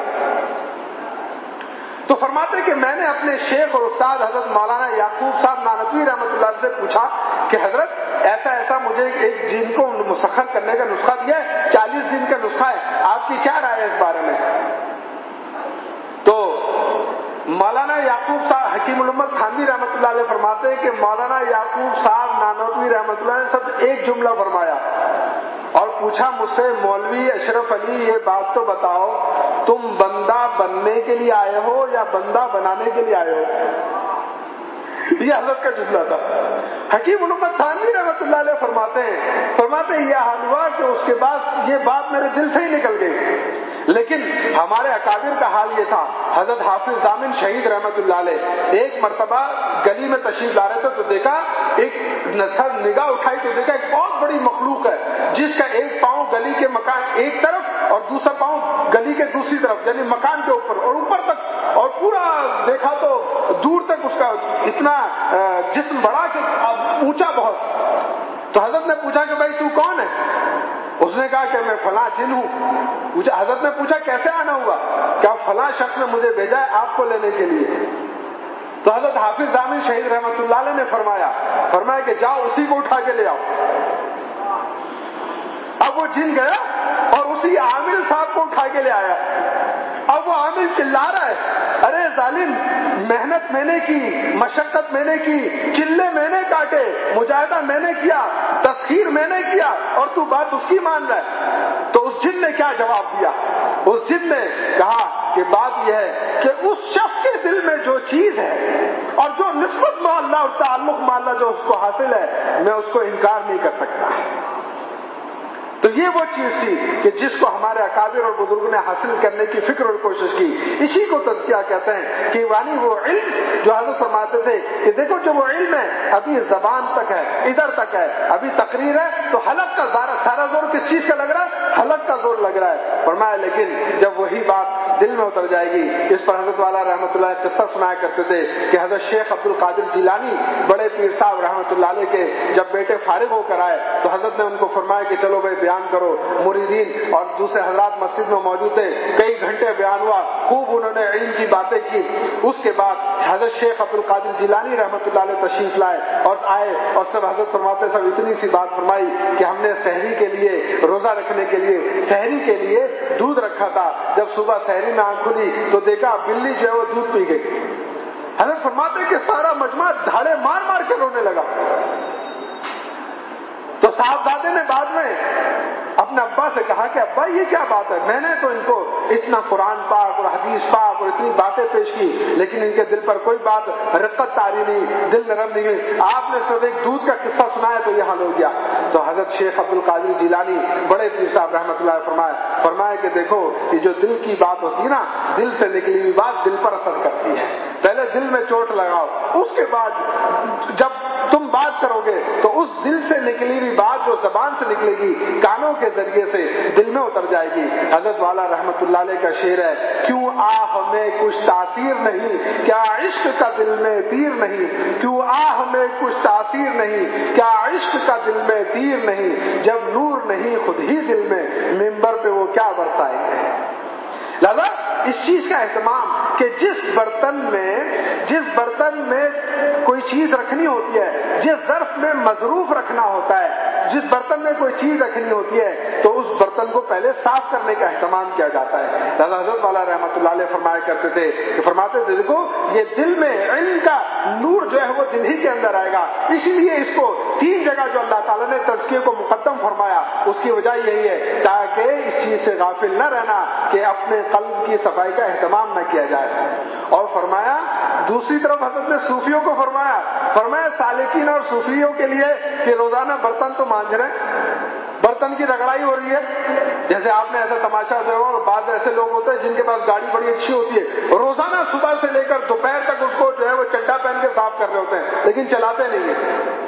تو فرماتے کہ میں نے اپنے شیخ اور استاد حضرت مولانا یعقوب صاحب نانوتوی رحمۃ اللہ علیہ سے پوچھا کہ حضرت ایسا ایسا مجھے ایک جن کو مسخر کرنے کا نسخہ دیا ہے، چالیس دن کا نسخہ ہے، آپ کی کیا رائے ہے اس بارے میں؟ تو مولانا یعقوب صاحب حکیم الامت تھانوی رحمۃ اللہ علیہ فرماتے ہیں کہ مولانا یعقوب صاحب نانوتوی رحمۃ اللہ نے سب ایک جملہ فرمایا اور پوچھا مجھ سے مولوی اشرف علی یہ بات تو بتاؤ تم بندہ بننے کے لیے آئے ہو یا بندہ بنانے کے لیے آئے ہو؟ یہ حضرت کا جملہ تھا۔ حکیم الامت تھانوی رحمۃ اللہ علیہ فرماتے ہیں فرماتے ہیں یہ حال ہوا کہ اس کے بعد یہ بات میرے دل سے ہی نکل گئی، لیکن ہمارے اکابر کا حال یہ تھا، حضرت حافظ ضامن شہید رحمۃ اللہ علیہ ایک مرتبہ گلی میں تشریف لا رہے تھے تو دیکھا ایک نگاہ اٹھائی تو دیکھا ایک بہت بڑی مخلوق ہے جس کا ایک پاؤں گلی کے مکان ایک طرف اور دوسرا پاؤں گلی کے دوسری طرف یعنی مکان کے اوپر اور اوپر تک، اور پورا دیکھا تو دور تک اس کا اتنا جسم بڑا کہ اونچا بہت۔ تو حضرت نے پوچھا کہ بھائی تو کون ہے؟ اس نے کہا کہ میں فلاں جن ہوں۔ پوچھا حضرت نے پوچھا کیسے آنا ہوا؟ کیا فلاں شخص نے مجھے بھیجا ہے آپ کو لینے کے لیے؟ تو حضرت حافظ ضامن شہید رحمۃ اللہ علیہ نے فرمایا فرمایا کہ جاؤ اسی کو اٹھا کے لے آؤ۔ اب وہ جن گیا اور اسی عامل صاحب کو اٹھا کے لے آیا۔ اب وہ عامل چلا رہا ہے ارے ظالم، محنت میں نے کی، مشقت میں نے کی، چلے میں نے کاٹے، مجاہدہ میں نے کیا، تسخیر میں نے کیا اور تو بات اس کی مان رہا ہے۔ تو اس جن نے کیا جواب دیا؟ اس جن نے کہا کہ بات یہ ہے کہ اس شخص کے دل میں جو چیز ہے اور جو نسبت میں اللہ اور تعلق میں اللہ جو اس کو حاصل ہے، میں اس کو انکار نہیں کر سکتا۔ تو یہ وہ چیز تھی کہ جس کو ہمارے اکابر اور بزرگوں نے حاصل کرنے کی فکر اور کوشش کی۔ اسی کو تزکیہ کہتے ہیں کہ یعنی وہ علم جو حضرت فرماتے تھے کہ دیکھو جو وہ علم ہے ابھی زبان تک ہے، ادھر تک ہے، ابھی تقریر ہے تو حلق کا سارا زور کس چیز کا لگ رہا ہے؟ حلق کا زور لگ رہا ہے۔ فرمایا لیکن جب وہی بات دل میں اتر جائے گی، اس پر حضرت والا رحمۃ اللہ علیہ قصہ سنایا کرتے تھے کہ حضرت شیخ عبد القادر جیلانی بڑے پیر صاحب رحمۃ اللہ علیہ کے جب بیٹے فارغ ہو کر آئے تو حضرت نے ان کو فرمایا کہ چلو بھائی بیان کرو۔ مریدین اور دوسرے حضرات مسجد میں موجود تھے، کئی گھنٹے بیان ہوا، خوب انہوں نے علم کی باتیں کی۔ اس کے بعد حضرت شیخ عبد القادر جیلانی رحمۃ اللہ علیہ تشریف لائے اور آئے اور سب حضرت فرماتے سب اتنی سی بات فرمائی کہ ہم نے سحری کے لیے، روزہ رکھنے کے لیے سحری کے لیے دودھ رکھا تھا، جب صبح سحری میں آنکھ کھلی تو دیکھا بلی جو ہے وہ دودھ پی گئی۔ حضرت فرماتے کہ سارا مجمع دھاڑے مار مار کے رونے لگا۔ تو صاحبزادے نے بعد میں اپنے ابا سے کہا کہ ابا یہ کیا بات ہے؟ میں نے تو ان کو اتنا قرآن پاک اور حدیث پاک اور اتنی باتیں پیش کی لیکن ان کے دل پر کوئی بات رقت طاری نہیں، دل نرم نہیں ہوئی، آپ نے صرف ایک دودھ کا قصہ سنایا تو یہ حال ہو گیا۔ تو حضرت شیخ عبد القادر جیلانی بڑے پیر صاحب رحمۃ اللہ فرمایا فرمایا کہ دیکھو یہ جو دل کی بات ہوتی ہے نا، دل سے نکلی ہوئی بات دل پر اثر کرتی ہے۔ پہلے دل میں چوٹ لگاؤ، اس کے بعد جب تم بات کرو گے تو اس دل سے نکلی ہوئی بات جو زبان سے نکلے گی کانوں کے ذریعے سے دل میں اتر جائے گی۔ حضرت والا رحمت اللہ علیہ کا شعر ہے، کیوں آہ میں کچھ تاثیر نہیں، کیا عشق کا دل میں تیر نہیں، کیوں آہ میں کچھ تاثیر نہیں، کیا عشق کا دل میں تیر نہیں، جب نور نہیں خود ہی دل میں منبر پہ وہ کیا برسائیں گے۔ لہذا اس چیز کا اہتمام کہ جس برتن میں جس برتن میں کوئی چیز رکھنی ہوتی ہے، جس ظرف میں مظروف رکھنا ہوتا ہے، جس برتن میں کوئی چیز رکھنی ہوتی ہے تو اس برتن کو پہلے صاف کرنے کا اہتمام کیا جاتا ہے۔ لہذا حضرت والا رحمۃ اللہ علیہ فرمایا کرتے تھے کہ فرماتے تھے دیکھو یہ دل میں علم کا نور جو ہے وہ دل ہی کے اندر آئے گا، اسی لیے اس کو تین جگہ جو اللہ تعالیٰ نے تزکیے کو مقدم فرمایا اس کی وجہ یہی ہے تاکہ اس چیز سے غافل نہ رہنا کہ اپنے قلب کی صفائی کا اہتمام نہ کیا جائے۔ اور فرمایا دوسری طرف حضرت نے صوفیوں کو فرمایا فرمایا سالکین اور صوفیوں کے لیے کہ روزانہ برتن تو مانج رہے، برتن کی رگڑائی ہو رہی ہے۔ جیسے آپ نے ایسا تماشا جو ہے اور بعض ایسے لوگ ہوتے ہیں جن کے پاس گاڑی بڑی اچھی ہوتی ہے، روزانہ صبح سے لے کر دوپہر تک اس کو جو ہے وہ چڈا پہن کے صاف کر رہے ہوتے ہیں لیکن چلاتے نہیں ہیں۔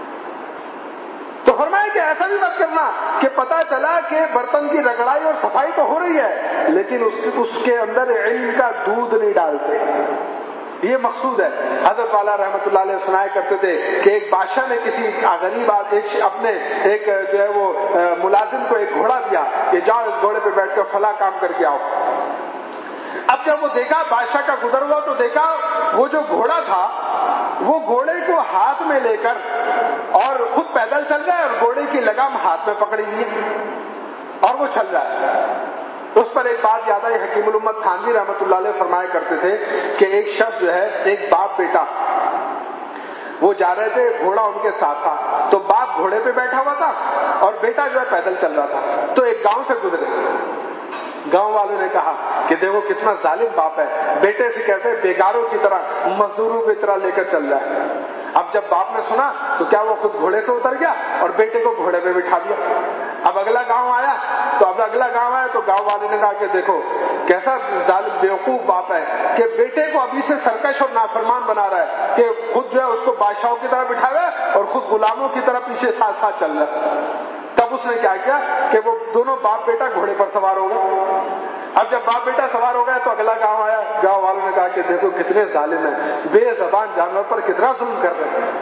تو فرمایا کہ ایسا بھی مت کرنا کہ پتا چلا کہ برتن کی رگڑائی اور صفائی تو ہو رہی ہے لیکن اس اس کے اندر علم کا دودھ نہیں ڈالتے، یہ مقصود ہے۔ حضرت والا رحمۃ اللہ علیہ سنایا کرتے تھے کہ ایک بادشاہ نے کسی غریب ایک اپنے ایک جو ہے وہ ملازم کو ایک گھوڑا دیا کہ جاؤ اس گھوڑے پہ بیٹھ کر فلاں کام کر کے آؤ۔ اب جب وہ دیکھا بادشاہ کا گزر ہوا تو دیکھا وہ جو گھوڑا تھا وہ گھوڑے کو ہاتھ میں لے کر اور خود پیدل چل رہا ہے اور گھوڑے کی لگام ہاتھ میں پکڑی ہوئی ہے اور وہ چل رہا ہے۔ اس پر ایک بات یاد آئی، حکیم الامت تھانوی رحمۃ اللہ علیہ فرمایا کرتے تھے کہ ایک شخص جو ہے ایک باپ بیٹا وہ جا رہے تھے، گھوڑا ان کے ساتھ تھا، تو باپ گھوڑے پہ بیٹھا ہوا تھا اور بیٹا جو ہے پیدل چل رہا تھا۔ تو ایک گاؤں سے گزرے، گاؤں والوں نے کہا کہ دیکھو کتنا ظالم باپ ہے، بیٹے سے کیسے بیگاروں کی طرح مزدوروں کی طرح لے کر چل رہا ہے۔ اب جب باپ نے سنا تو کیا وہ خود گھوڑے سے اتر گیا اور بیٹے کو گھوڑے پہ بٹھا دیا۔ اب اگلا گاؤں آیا تو اب اگلا گاؤں آیا تو گاؤں والے نے کہا کہ دیکھو کیسا ظالم بیوقوف باپ ہے کہ بیٹے کو ابھی سے سرکش اور نافرمان بنا رہا ہے کہ خود جو ہے اس کو بادشاہوں کی طرح بٹھا رہا ہے اور خود غلاموں کی طرح پیچھے ساتھ ساتھ چل رہا ہے۔ تب اس نے کیا کیا کہ وہ دونوں باپ بیٹا گھوڑے پر سوار ہو گئے۔ اب جب باپ بیٹا سوار ہو گیا تو اگلا گاؤں آیا، گاؤں والوں نے کہا کہ دیکھو کتنے ظالم ہیں، بے زبان جانور پر کتنا ظلم کر رہے ہیں۔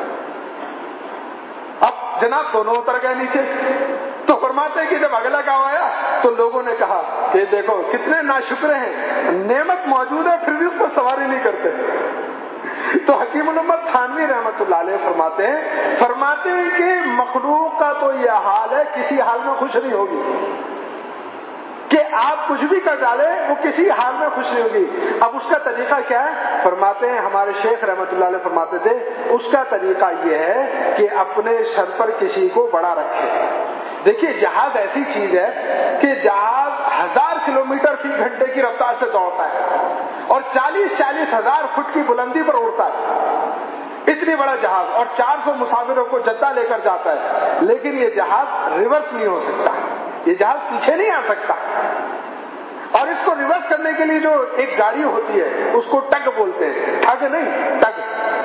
اب جناب دونوں اتر گئے نیچے۔ تو فرماتے ہیں کہ جب اگلا گاؤں آیا تو لوگوں نے کہا کہ دیکھو کتنے ناشکرے ہیں، نعمت موجود ہے پھر بھی اس پر سواری نہیں کرتے۔ تو حکیم الامت تھانوی رحمۃ اللہ علیہ فرماتے ہیں فرماتے ہیں کہ مخلوق کا تو یہ حال ہے کسی حال میں خوش نہیں ہوگی، کہ آپ کچھ بھی کر ڈالیں وہ کسی حال میں خوش نہیں ہوگی۔ اب اس کا طریقہ کیا ہے؟ فرماتے ہیں ہمارے شیخ رحمۃ اللہ علیہ فرماتے تھے اس کا طریقہ یہ ہے کہ اپنے سر پر کسی کو بڑا رکھے، دیکھیے جہاز ایسی چیز ہے کہ جہاز ہزار کلومیٹر فی گھنٹے کی رفتار سے دوڑتا ہے اور چالیس چالیس ہزار فٹ کی بلندی پر اڑتا ہے، اتنی بڑا جہاز، اور چار سو مسافروں کو جدہ لے کر جاتا ہے، لیکن یہ جہاز ریورس نہیں ہو سکتا، یہ جہاز پیچھے نہیں آ سکتا، اور اس کو ریورس کرنے کے لیے جو ایک گاڑی ہوتی ہے اس کو ٹگ بولتے ہیں، ٹھگ نہیں ٹگ،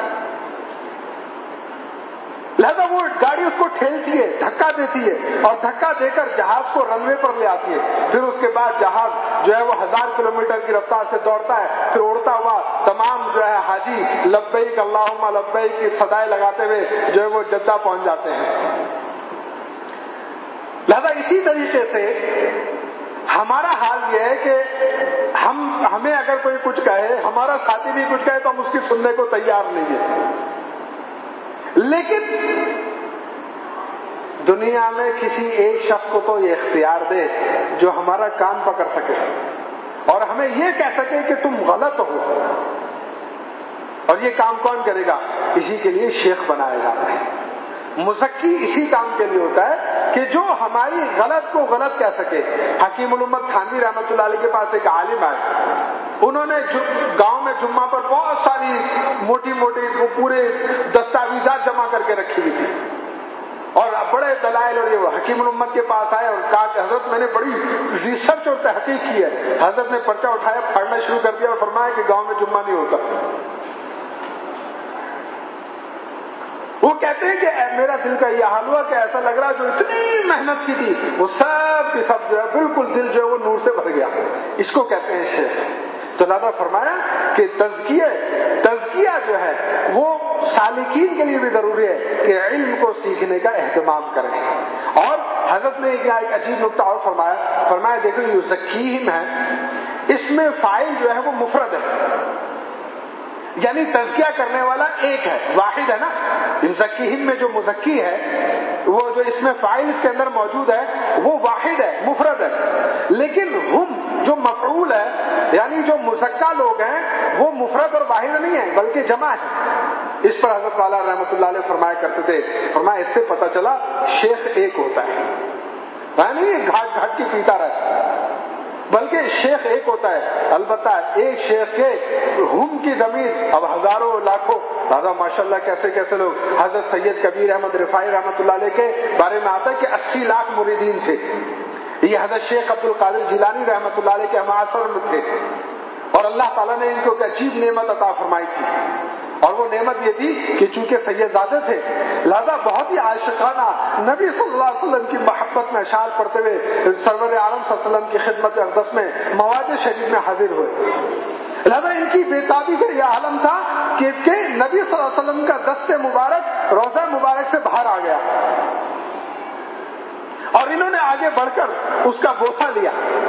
لہذا وہ گاڑی اس کو ٹھیلتی ہے، دھکا دیتی ہے اور دھکا دے کر جہاز کو رن وے پر لے آتی ہے، پھر اس کے بعد جہاز جو ہے وہ ہزار کلومیٹر کی رفتار سے دوڑتا ہے، پھر اڑتا ہوا تمام جو ہے حاجی لبیک اللہم لبیک کی صدائیں لگاتے ہوئے جو ہے وہ جدہ پہنچ جاتے ہیں۔ لہذا اسی طریقے سے ہمارا حال یہ ہے کہ ہم ہمیں اگر کوئی کچھ کہے، ہمارا ساتھی بھی کچھ کہے تو ہم اس کی سننے کو تیار نہیں ہیں، لیکن دنیا میں کسی ایک شخص کو تو یہ اختیار دے جو ہمارا کان پکڑ سکے اور ہمیں یہ کہہ سکے کہ تم غلط ہو، اور یہ کام کون کرے گا؟ اسی کے لیے شیخ بنایا جاتا ہے، مزکی اسی کام کے لیے ہوتا ہے کہ جو ہماری غلط کو غلط کہہ سکے۔ حکیم الامت تھانوی رحمۃ اللہ علیہ کے پاس ایک عالم آئے، انہوں نے گاؤں میں جمعہ پر بہت ساری موٹی موٹی وہ پورے دستاویزات جمع کر کے رکھی ہوئی تھی اور بڑے دلائل، اور یہ حکیم الامت کے پاس آئے اور کہا کہ حضرت میں نے بڑی ریسرچ اور تحقیق کی ہے۔ حضرت نے پرچہ اٹھایا، پڑھنا شروع کر دیا اور فرمایا کہ گاؤں میں جمعہ نہیں ہوتا۔ وہ کہتے ہیں کہ میرا دل کا یہ حال ہوا کہ ایسا لگ رہا جو اتنی محنت کی تھی وہ سب کی سب جو ہے بالکل دل جو ہے وہ نور سے بھر گیا، اس کو کہتے ہیں شیخ۔ تو لہذا فرمایا کہ تزکیہ تزکیہ جو ہے وہ سالکین کے لیے بھی ضروری ہے کہ علم کو سیکھنے کا اہتمام کریں۔ اور حضرت نے ایک عجیب نکتہ اور فرمایا، فرمایا دیکھو یزکیہم ہے، اس میں فاعل جو ہے وہ مفرد ہے، یعنی تزکیہ کرنے والا ایک ہے، واحد ہے نا۔ یزکیہم میں جو مزکی ہے وہ جو اس میں فاعل اس کے اندر موجود ہے وہ واحد ہے، مفرد ہے، لیکن ہم جو مفعول ہے یعنی جو مزکا لوگ ہیں وہ مفرد اور واحد نہیں ہے بلکہ جمع ہے۔ اس پر حضرت والا رحمۃ اللہ علیہ فرمایا کرتے تھے، فرمایا اس سے پتہ چلا شیخ ایک ہوتا ہے، یعنی گھاٹ گھاٹ کی پیتا رہے، بلکہ شیخ ایک ہوتا ہے۔ البتہ ایک شیخ کے ہم کی ضمیر اب ہزاروں لاکھوں، دادا ماشاءاللہ کیسے کیسے لوگ، حضرت سید کبیر احمد رفاعی رحمۃ اللہ علیہ کے بارے میں آتا ہے کہ اسی لاکھ مریدین تھے، یہ حضرت شیخ عبد القادر جیلانی رحمۃ اللہ علیہ کے ہمعصر میں تھے، اور اللہ تعالیٰ نے ان کو ایک عجیب نعمت عطا فرمائی تھی، اور وہ نعمت یہ تھی کہ چونکہ سید زادے تھے لہذا بہت ہی عاشقانہ نبی صلی اللہ علیہ وسلم کی محبت میں اشعار پڑھتے ہوئے سرور عالم صلی اللہ علیہ وسلم کی خدمت اقدس میں مواد شریف میں حاضر ہوئے۔ لہذا ان کی بےتابی کا یہ عالم تھا کہ نبی صلی اللہ علیہ وسلم کا دست مبارک روضہ مبارک سے باہر آ گیا اور انہوں نے آگے بڑھ کر اس کا بوسہ لیا۔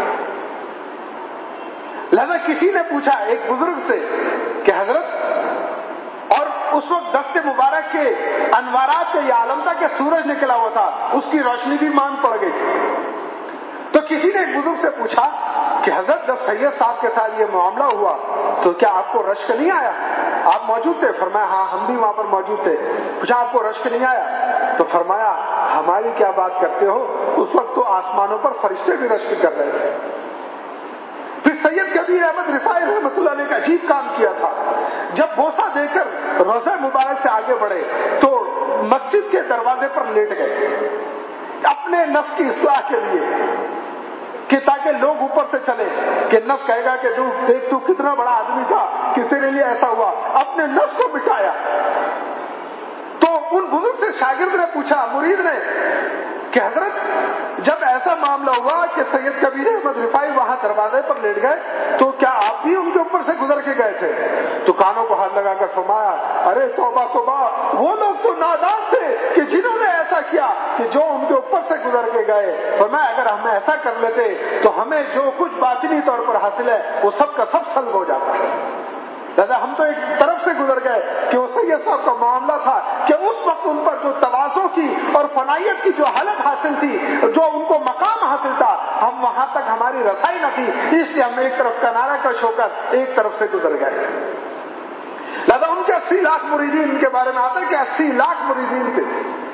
لہذا کسی نے پوچھا ایک بزرگ سے کہ حضرت، اور اس وقت دست مبارک کے انوارات کا یہ عالم تھا کہ سورج نکلا ہوا تھا، اس کی روشنی بھی مان پڑ گئی، تو کسی نے ایک بزرگ سے پوچھا کہ حضرت جب سید صاحب کے ساتھ یہ معاملہ ہوا تو کیا آپ کو رشک نہیں آیا؟ آپ موجود تھے؟ فرمایا ہاں ہم بھی وہاں پر موجود تھے۔ پوچھا آپ کو رشک نہیں آیا؟ تو فرمایا ہماری کیا بات کرتے ہو، اس وقت تو آسمانوں پر فرشتے بھی رشک کر رہے تھے۔ پھر سید کبیر احمد رفاعی رحمۃ اللہ نے ایک عجیب کام کیا تھا، جب بوسہ دے کر روضہ مبارک سے آگے بڑھے تو مسجد کے دروازے پر لیٹ گئے اپنے نفس کی اصلاح کے لیے، کہ تاکہ لوگ اوپر سے چلے کہ نفس کہے گا کہ دیکھ تو کتنا بڑا آدمی تھا کہ تیرے لیے ایسا ہوا، اپنے نفس کو مٹایا۔ تو ان بزرگ سے شاگرد نے پوچھا، مرید نے، کہ حضرت جب ایسا معاملہ ہوا کہ سید کبیر احمد رفاعی وہاں دروازے پر لیٹ گئے تو کیا آپ بھی ان کے اوپر سے گزر کے گئے تھے؟ تو کانوں کو ہاتھ لگا کر فرمایا ارے توبہ توبہ، وہ لوگ تو نادان تھے کہ جنہوں نے ایسا کیا کہ جو ان کے اوپر سے گزر کے گئے۔ فرمایا اگر ہم ایسا کر لیتے تو ہمیں جو کچھ باطنی طور پر حاصل ہے وہ سب کا سب سلب ہو جاتا ہے۔ لہذا ہم تو ایک طرف سے گزر گئے کہ وہ سید صاحب کا معاملہ تھا کہ اس وقت ان پر جو تواضع کی اور فنائیت کی جو حالت حاصل تھی، جو ان کو مقام حاصل تھا، ہم وہاں تک ہماری رسائی نہ تھی، اس لیے ہم ایک طرف کنارہ کش ہو کر ایک طرف سے گزر گئے۔ لہذا ان کے اسی لاکھ مریدین، ان کے بارے میں آتا ہے کہ اسی لاکھ مریدین تھے،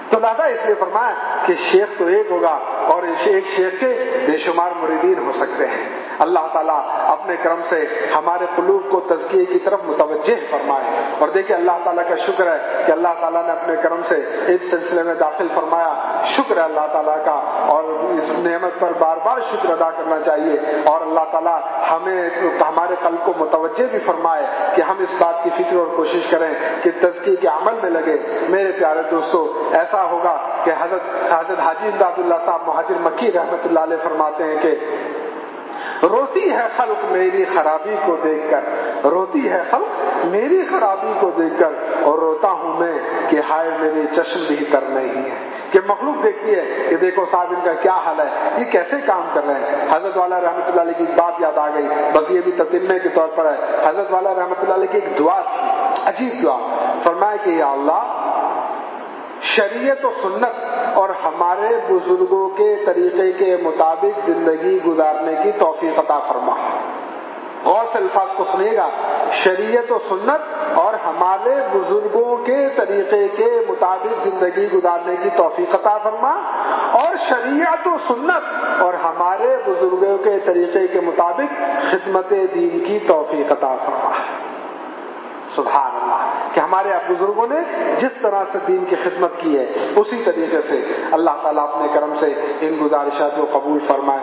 تو لہذا اس لیے فرمایا کہ شیخ تو ایک ہوگا اور ایک شیخ کے بے شمار مریدین ہو سکتے ہیں۔ اللہ تعالیٰ اپنے کرم سے ہمارے قلوب کو تزکیے کی طرف متوجہ فرمائے۔ اور دیکھیں اللہ تعالیٰ کا شکر ہے کہ اللہ تعالیٰ نے اپنے کرم سے اس سلسلے میں داخل فرمایا، شکر ہے اللہ تعالیٰ کا، اور اس نعمت پر بار بار شکر ادا کرنا چاہیے۔ اور اللہ تعالیٰ ہمیں ہمارے قلب کو متوجہ بھی فرمائے کہ ہم اس بات کی فکر اور کوشش کریں کہ تزکیے کے عمل میں لگے۔ میرے پیارے دوستو، ایسا ہوگا کہ حضرت حضرت حاجی امداد اللہ صاحب مہاجر مکی رحمۃ اللہ علیہ فرماتے ہیں کہ روتی ہے خلق میری خرابی کو دیکھ کر، روتی ہے خلق میری خرابی کو دیکھ کر، اور روتا ہوں میں کہ ہائے میرے چشم بھی تر نہیں ہے۔ کہ مخلوق دیکھتی ہے کہ دیکھو صاحب ان کا کیا حال ہے، یہ کیسے کام کر رہے ہیں۔ حضرت والا رحمۃ اللہ علیہ کی ایک بات یاد آ گئی، بس یہ بھی تتمے کے طور پر ہے۔ حضرت والا رحمۃ اللہ علیہ کی ایک دعا تھی، عجیب دعا، فرمایا کہ یا اللہ شریعت و سنت اور ہمارے بزرگوں کے طریقے کے مطابق زندگی گزارنے کی توفیق عطا فرما۔ غور سے الفاظ کو سنیے گا، شریعت و سنت اور ہمارے بزرگوں کے طریقے کے مطابق زندگی گزارنے کی توفیق عطا فرما، اور شریعت و سنت اور ہمارے بزرگوں کے طریقے کے مطابق خدمت دین کی توفیق عطا فرما۔ سبحان اللہ، کہ ہمارے بزرگوں نے جس طرح سے دین کی خدمت کی ہے اسی طریقے سے اللہ تعالیٰ اپنے کرم سے ان گزارشات کو قبول فرمائے۔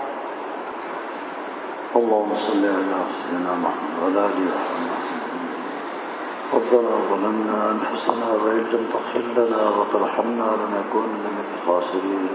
اللهم صل على سيدنا محمد وعلى آله وصحبه ربنا ظلمنا أنفسنا وإن لم تغفر لنا وترحمنا لنكونن من الخاسرين۔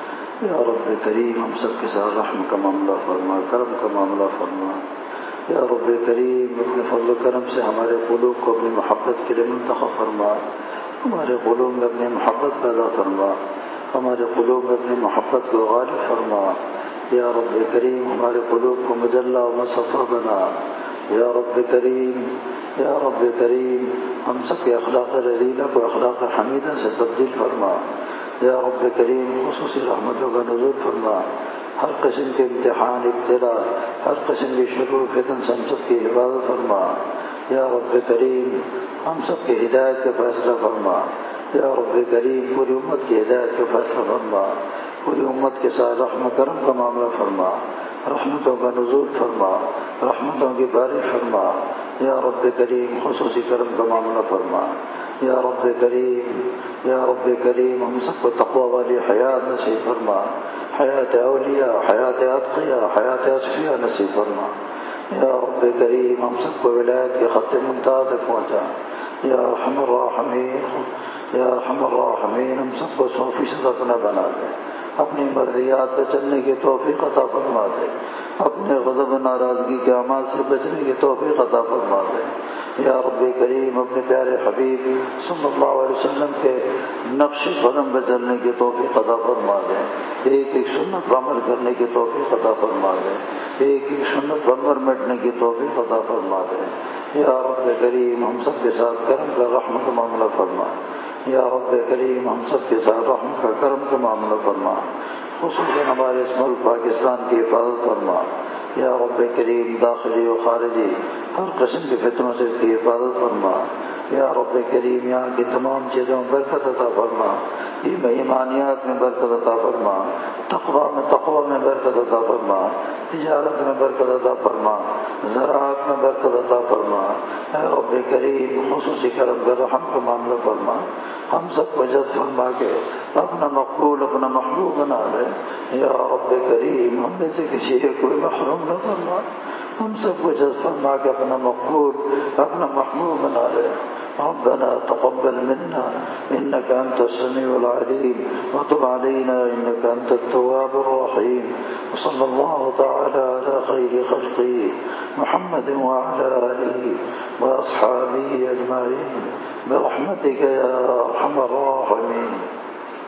یا رب کریم ہم سب کے ساتھ رحم کا معاملہ فرما، کرم کا معاملہ فرما۔ یا رب کریم اپنے فضل و کرم سے ہمارے قلوب کو اپنی محبت کے لیے منتخب فرما، ہمارے قلوب میں اپنی محبت پیدا فرما، ہمارے قلوب میں اپنی محبت کو غالب فرما۔ یا رب کریم ہمارے قلوب کو مجلہ و مصفہ بنا۔ یا رب کریم یا رب کریم ہم سب کے اخلاق رذیلہ کو اخلاق حمیدہ سے تبدیل فرما۔ یا رب کریم خصوصی رحمتوں کا نزول فرما، ہر قسم کے امتحان ابتلا، ہر قسم کی شرور فتن سے ہم سب کی حفاظت فرما۔ یا رب کریم ہم سب کی ہدایت کا فیصلہ فرما۔ یا رب کریم پوری امت کی ہدایت کا فیصلہ فرما، پوری امت کے ساتھ رحم کرم کا معاملہ فرما، رحمتوں کا نزول فرما، رحمتوں کی بارش فرما۔ یا رب کریم خصوصی کرم کا معاملہ فرما۔ یا رب کریم یا رب کریم ہم سب کو تقوی والی حیات نصیب فرما، حیات اولیاء، حیات اتقیاء، حیات اصفیاء نصیب فرما۔ یا رب کریم ہم سب کو ولایت کے خط منتہا تک پہنچا۔ یا ارحم الراحمین یا ارحم الراحمین ہم سب کو سو فیصد اپنا بنا دے، اپنی مرضیات پہ چلنے کی توفیق عطا فرما دے، اپنے غضب و ناراضگی کے اعمال سے بچنے کی توفیق عطا فرما دے۔ یا رب کریم اپنے پیارے حبیب صلی اللہ علیہ وسلم کے نقش قدم پہ چلنے کی توفیق عطا فرما دے، ایک ایک سنت پر عمل کرنے کی توفیق عطا فرما دے، ایک ایک سنت پر عمر مٹنے کی توفیق عطا فرما دے۔ یا رب کریم ہم سب کے ساتھ کرم کا رحمت کا معاملہ فرما۔ یا رب کریم ہم سب کے ساتھ رحم کا کرم کا معاملہ فرما، خصوصاً ہمارے اس ملک پاکستان کی حفاظت فرما۔ یا رب کریم داخلی و خارجی ہر قسم کے فتنوں سے اس کی حفاظت فرما۔ یا رب کریم یہاں کی تمام چیزوں میں برکت عطا فرما، ایمانیات میں برکت عطا فرما، تقوی میں تقوی میں برکت عطا فرما، تجارت میں برکت عطا فرما، زراعت میں برکت عطا فرما۔ اے رب کریم خصوصی کرم کا رحم کا معاملہ فرما، ہم سب کو جذب فرما کے اپنا مقبول اپنا محبوب بنا لے۔ یا رب کریم ہم میں سے کسی ایک کوئی محروم نہ فرما، ہم سب کو جذب فرما کے اپنا مقبول اپنا محبوب بنا لے۔ ربنا تقبل منا إنك أنت السميع العليم وتب علينا إنك أنت التواب الرحيم، وصلى الله تعالى على خير خلقه محمد وعلى آله وأصحابه أجمعين برحمتك يا أرحم الراحمين۔